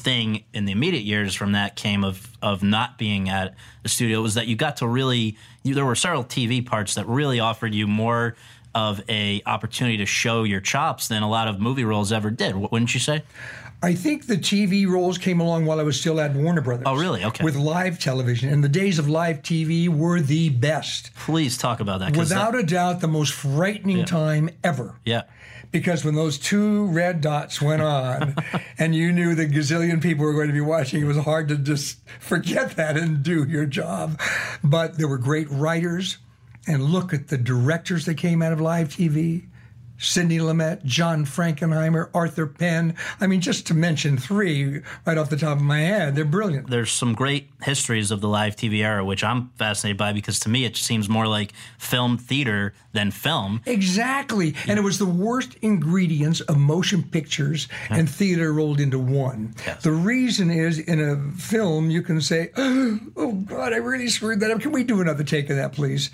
thing in the immediate years from that came of of not being at a studio was that you got to really you, there were several T V parts that really offered you more of a opportunity to show your chops than a lot of movie roles ever did. Wouldn't you say? I think the T V roles came along while I was still at Warner Brothers. Oh, really? Okay. With live television. And the days of live T V were the best. Please talk about that. Without that, a doubt, the most frightening yeah. time ever. Yeah. Because when those two red dots went on and you knew the gazillion people were going to be watching, it was hard to just forget that and do your job. But there were great writers. And look at the directors that came out of live T V. Sidney Lumet, John Frankenheimer, Arthur Penn. I mean, just to mention three right off the top of my head, they're brilliant. There's some great histories of the live T V era, which I'm fascinated by because to me it seems more like film theater than film. Exactly. Yeah. And it was the worst ingredients of motion pictures yeah. and theater rolled into one. Yes. The reason is in a film you can say, oh, God, I really screwed that up. Can we do another take of that, please?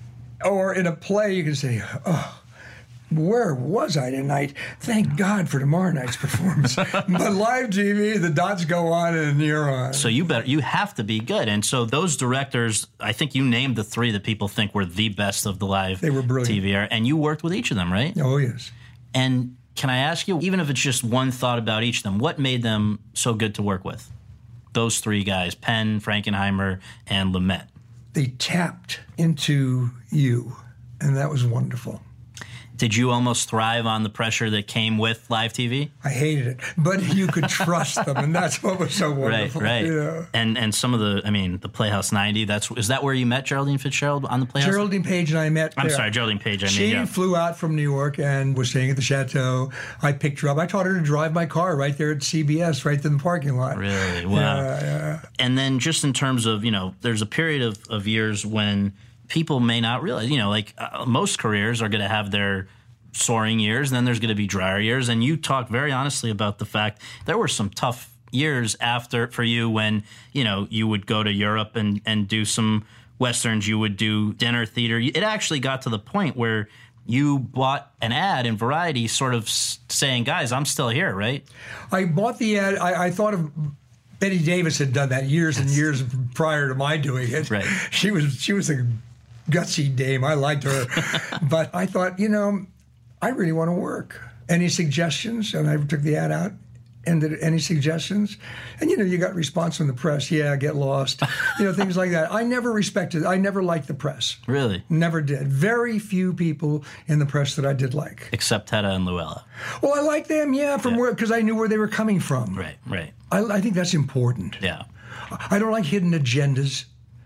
Or in a play you can say, oh, where was I tonight? Thank God for tomorrow night's performance. But live T V, the dots go on and you're on. So you better, you have to be good. And so those directors, I think you named the three that people think were the best of the live they were brilliant. T V era. And you worked with each of them, right? Oh, yes. And can I ask you, even if it's just one thought about each of them, what made them so good to work with? Those three guys, Penn, Frankenheimer, and Lumet. They tapped into you, and that was wonderful. Did you almost thrive on the pressure that came with live T V? I hated it, but you could trust them, and that's what was so wonderful. Right, right. You know? And and some of the, I mean, the Playhouse ninety. That's is that where you met Geraldine Fitzgerald on the Playhouse? Geraldine Page and I met. I'm there. sorry, Geraldine Page. I mean, she yeah. flew out from New York and was staying at the Chateau. I picked her up. I taught her to drive my car right there at C B S, right in the parking lot. Really? Wow. Yeah, yeah. And then just in terms of, you know, there's a period of, of years when people may not realize, you know, like uh, most careers are going to have their soaring years, and then there's going to be drier years. And you talked very honestly about the fact there were some tough years after for you when, you know, you would go to Europe and, and do some Westerns, you would do dinner theater. It actually got to the point where you bought an ad in Variety sort of saying, guys, I'm still here, right? I bought the ad. I, I thought of Betty Davis had done that years and years prior to my doing it. Right. She was, she was a gutsy dame. I liked her. But I thought, you know, I really want to work. Any suggestions? And I took the ad out. And did any suggestions? And, you know, you got response from the press. Yeah, get lost. You know, things like that. I never respected, I never liked the press. Really? Never did. Very few people in the press that I did like. Except Hedda and Luella. Well, I liked them, yeah, from yeah. where, because I knew where they were coming from. Right, right. I, I think that's important. Yeah. I don't like hidden agendas.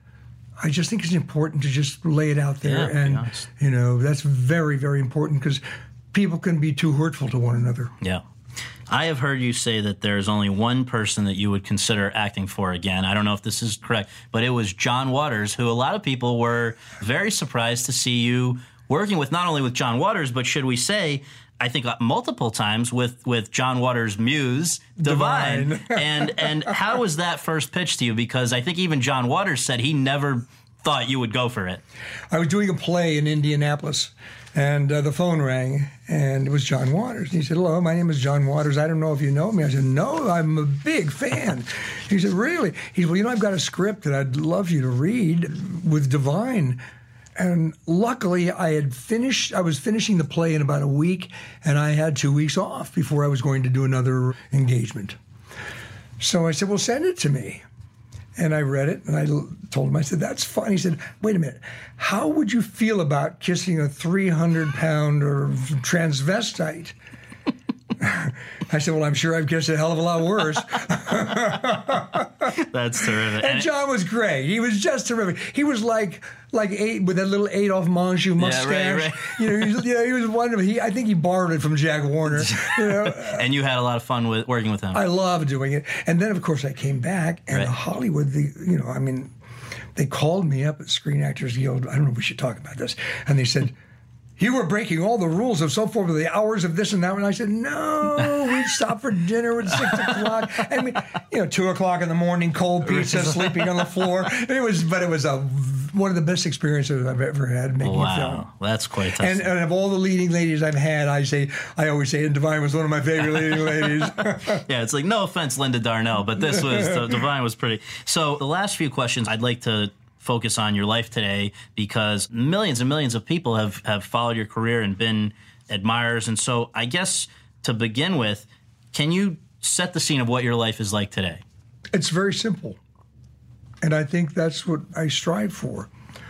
I just think it's important to just lay it out there. Yeah, and, you know, that's very, very important because people can be too hurtful to one another. Yeah. I have heard you say that there's only one person that you would consider acting for again. I don't know if this is correct, but it was John Waters, who a lot of people were very surprised to see you working with, not only with John Waters, but should we say, I think multiple times with, with John Waters' muse, Divine. Divine. and and how was that first pitch to you? Because I think even John Waters said he never thought you would go for it. I was doing a play in Indianapolis, and uh, the phone rang, and it was John Waters. And he said, hello, my name is John Waters. I don't know if you know me. I said, no, I'm a big fan. He said, really? He said, well, you know, I've got a script that I'd love you to read with Divine. And luckily, I had finished, I was finishing the play in about a week, and I had two weeks off before I was going to do another engagement. So I said, well, send it to me. And I read it, and I told him, I said, that's fine. He said, wait a minute, how would you feel about kissing a three hundred pound or transvestite? I said, well, I'm sure I've kissed a hell of a lot worse. That's terrific. And John was great. He was just terrific. He was like like eight, with that little Adolphe Menjou mustache. Yeah, right, right. You know, he was, you know, he was wonderful. He, I think he borrowed it from Jack Warner. You know, and you had a lot of fun with working with him. I loved doing it. And then, of course, I came back, and right. Hollywood, the you know, I mean, they called me up at Screen Actors Guild. I don't know if we should talk about this. And they said, you were breaking all the rules of so forth with the hours of this and that. And I said, no, we'd stop for dinner at six o'clock. And we, you know, two o'clock in the morning, cold pizza, sleeping on the floor. It was, but it was a one of the best experiences I've ever had making wow. a film. Wow, that's quite tough. And, and of all the leading ladies I've had, I say, I always say, and Divine was one of my favorite leading ladies. Yeah, it's like, no offense, Linda Darnell, but this was, the Divine was pretty. So the last few questions, I'd like to focus on your life today, because millions and millions of people have, have followed your career and been admirers. And so I guess to begin with, can you set the scene of what your life is like today? It's very simple. And I think that's what I strive for.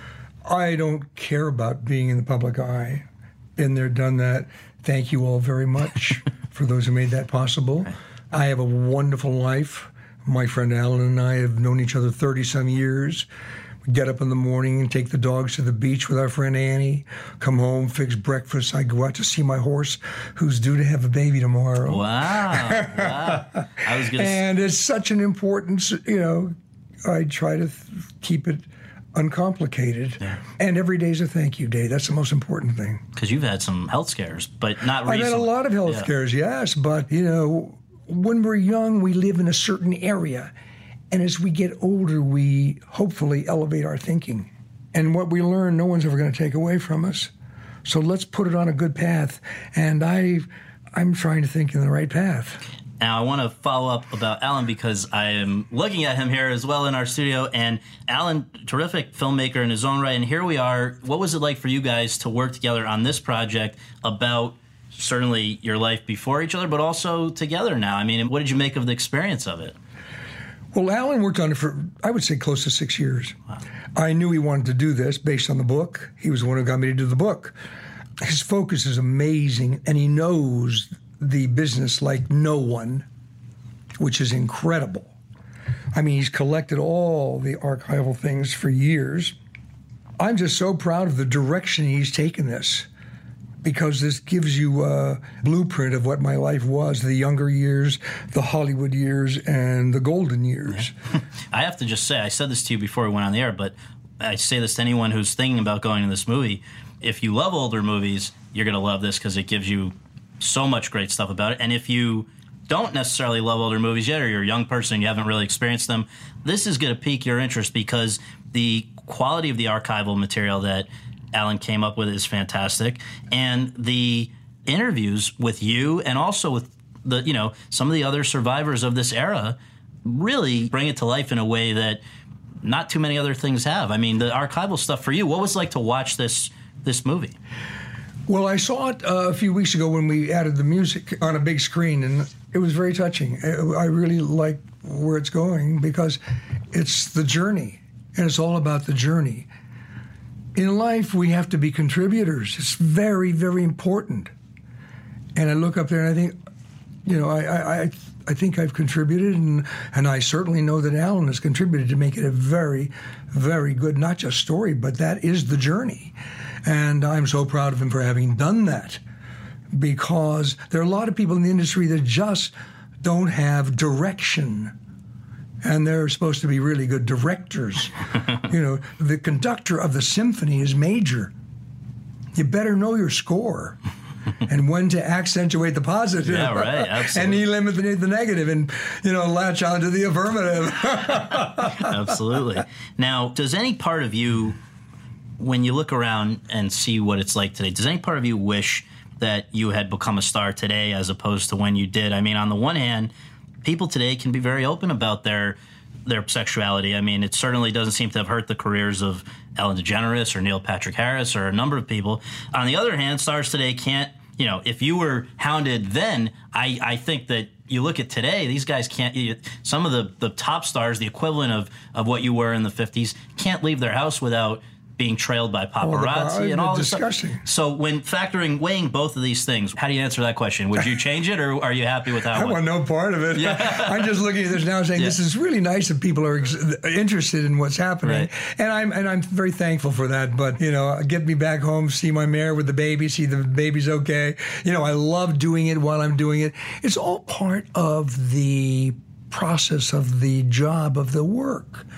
I don't care about being in the public eye. Been there, done that. Thank you all very much for those who made that possible. I have a wonderful life. My friend Alan and I have known each other thirty-some years. We get up in the morning and take the dogs to the beach with our friend Annie, come home, fix breakfast. I go out to see my horse, who's due to have a baby tomorrow. Wow. Wow. I was gonna and it's such an important, you know, I try to th- keep it uncomplicated. Yeah. And every day's a thank you day. That's the most important thing. Because you've had some health scares, but not recently. I've had a lot of health yeah. scares, yes. But, you know, when we're young, we live in a certain area. And as we get older, we hopefully elevate our thinking. And what we learn, no one's ever going to take away from us. So let's put it on a good path. And I, I'm trying to think in the right path. Now, I want to follow up about Alan, because I am looking at him here as well in our studio. And Alan, terrific filmmaker in his own right. And here we are. What was it like for you guys to work together on this project about certainly your life before each other, but also together now? I mean, what did you make of the experience of it? Well, Alan worked on it for, I would say, close to six years. Wow. I knew he wanted to do this based on the book. He was the one who got me to do the book. His focus is amazing, and he knows the business like no one, which is incredible. I mean, he's collected all the archival things for years. I'm just so proud of the direction he's taken this, because this gives you a blueprint of what my life was, the younger years, the Hollywood years, and the golden years. Yeah. I have to just say, I said this to you before we went on the air, but I say this to anyone who's thinking about going to this movie. If you love older movies, you're going to love this, because it gives you so much great stuff about it. And if you don't necessarily love older movies yet, or you're a young person and you haven't really experienced them, this is going to pique your interest, because the quality of the archival material that Alan came up with is fantastic. And the interviews with you, and also with the, you know, some of the other survivors of this era, really bring it to life in a way that not too many other things have. I mean, the archival stuff for you, what was it like to watch this this movie? Well, I saw it uh, a few weeks ago when we added the music on a big screen, and it was very touching. I really like where it's going, because it's the journey, and it's all about the journey. In life, we have to be contributors. It's very, very important. And I look up there and I think, you know, I I, I think I've contributed, and, and I certainly know that Alan has contributed to make it a very, very good, not just story, but that is the journey. And I'm so proud of him for having done that, because there are a lot of people in the industry that just don't have direction. And they're supposed to be really good directors. You know, the conductor of the symphony is major. You better know your score and when to accentuate the positive. Yeah, right, absolutely. And eliminate the negative, and, you know, latch onto the affirmative. Absolutely. Now, does any part of you, when you look around and see what it's like today, does any part of you wish that you had become a star today as opposed to when you did? I mean, on the one hand, people today can be very open about their their sexuality. I mean, it certainly doesn't seem to have hurt the careers of Ellen DeGeneres or Neil Patrick Harris or a number of people. On the other hand, stars today can't, you know, if you were hounded then, I, I think that you look at today, these guys can't, you, some of the, the top stars, the equivalent of, of what you were in the fifties, can't leave their house without being trailed by paparazzi oh, and all this disgusting. stuff. So when factoring, weighing both of these things, how do you answer that question? Would you change it, or are you happy with how I it want no part of it. Yeah. I'm just looking at this now saying, yeah, this is really nice that people are ex- interested in what's happening. Right. And I'm and I'm very thankful for that. But, you know, get me back home, see my mare with the baby, see the baby's okay. You know, I love doing it while I'm doing it. It's all part of the process of the job, of the work.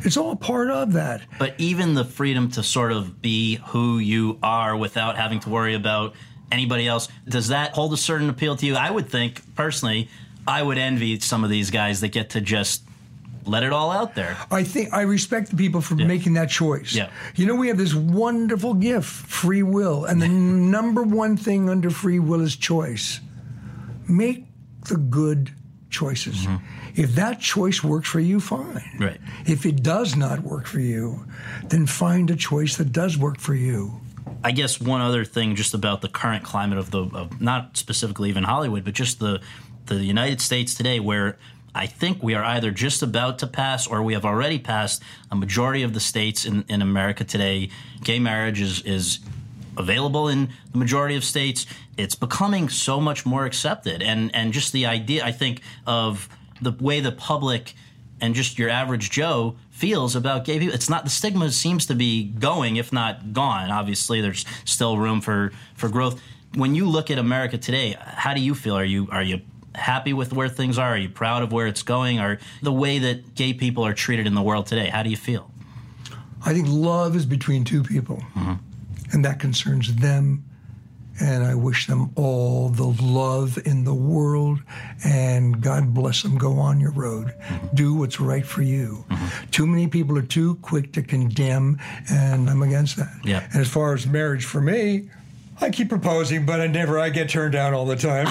It's all part of that. But even the freedom to sort of be who you are without having to worry about anybody else, does that hold a certain appeal to you? I would think, personally, I would envy some of these guys that get to just let it all out there. I think I respect the people for yeah. making that choice. Yeah. You know, we have this wonderful gift, free will. And the number one thing under free will is choice. Make the good choices. Mm-hmm. If that choice works for you, fine. Right. If it does not work for you, then find a choice that does work for you. I guess one other thing just about the current climate of the, of not specifically even Hollywood, but just the the United States today, where I think we are either just about to pass or we have already passed a majority of the states in, in America today. Gay marriage is, is available in the majority of states. It's becoming so much more accepted. And, and just the idea, I think, of the way the public and just your average Joe feels about gay people. It's not, the stigma seems to be going, if not gone. Obviously, there's still room for, for growth. When you look at America today, how do you feel? Are you are you happy with where things are? Are you proud of where it's going? Or the way that gay people are treated in the world today? How do you feel? I think love is between two people, mm-hmm. and that concerns them. And I wish them all the love in the world, and God bless them. Go on your road. Mm-hmm. Do what's right for you. Mm-hmm. Too many people are too quick to condemn, and I'm against that. Yeah. And as far as marriage for me, I keep proposing, but I never, I get turned down all the time.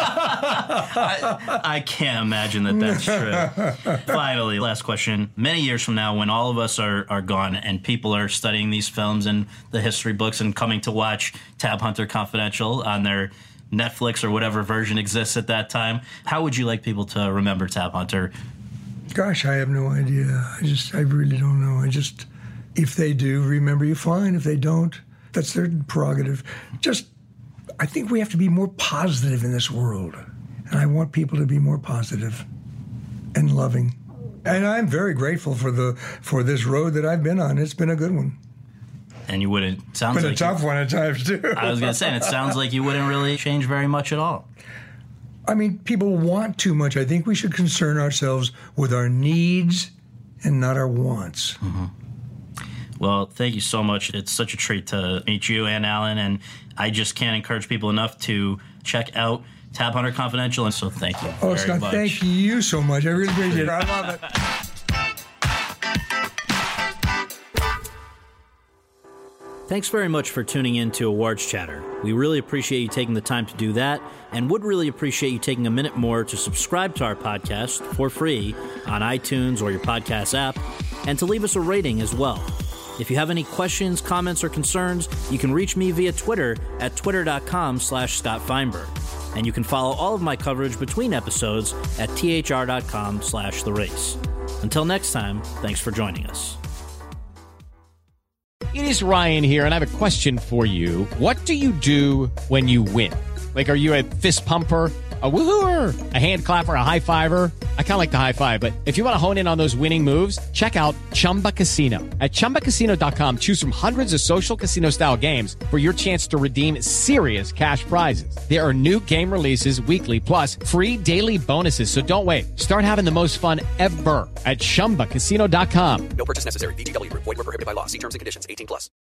I, I can't imagine that that's true. Finally, last question. Many years from now, when all of us are, are gone and people are studying these films and the history books and coming to watch Tab Hunter Confidential on their Netflix or whatever version exists at that time, how would you like people to remember Tab Hunter? Gosh, I have no idea. I just, I really don't know. I just, if they do remember you, fine. If they don't, that's their prerogative. Just, I think we have to be more positive in this world. And I want people to be more positive and loving. And I'm very grateful for the for this road that I've been on. It's been a good one. And you wouldn't, sounds been like... It's been a tough you, one at times, too. I was going to say, and it sounds like you wouldn't really change very much at all. I mean, people want too much. I think we should concern ourselves with our needs and not our wants. Mm-hmm. Well, thank you so much. It's such a treat to meet you and Alan, and I just can't encourage people enough to check out Tab Hunter Confidential, and so thank you oh, very Scott, much. Thank you so much. I really appreciate it. I love it. Thanks very much for tuning in to Awards Chatter. We really appreciate you taking the time to do that, and would really appreciate you taking a minute more to subscribe to our podcast for free on iTunes or your podcast app, and to leave us a rating as well. If you have any questions, comments, or concerns, you can reach me via Twitter at twitter.com slash Scott Feinberg. And you can follow all of my coverage between episodes at thr.com slash the race. Until next time, thanks for joining us. It is Ryan here, and I have a question for you. What do you do when you win? Like, are you a fist pumper, a woohooer, a hand clapper, a high fiver? I kind of like the high five, but if you want to hone in on those winning moves, check out Chumba Casino. At chumba casino dot com, choose from hundreds of social casino style games for your chance to redeem serious cash prizes. There are new game releases weekly, plus free daily bonuses. So don't wait. Start having the most fun ever at chumba casino dot com. No purchase necessary. V G W Group. Void where prohibited by law. See terms and conditions. eighteen plus.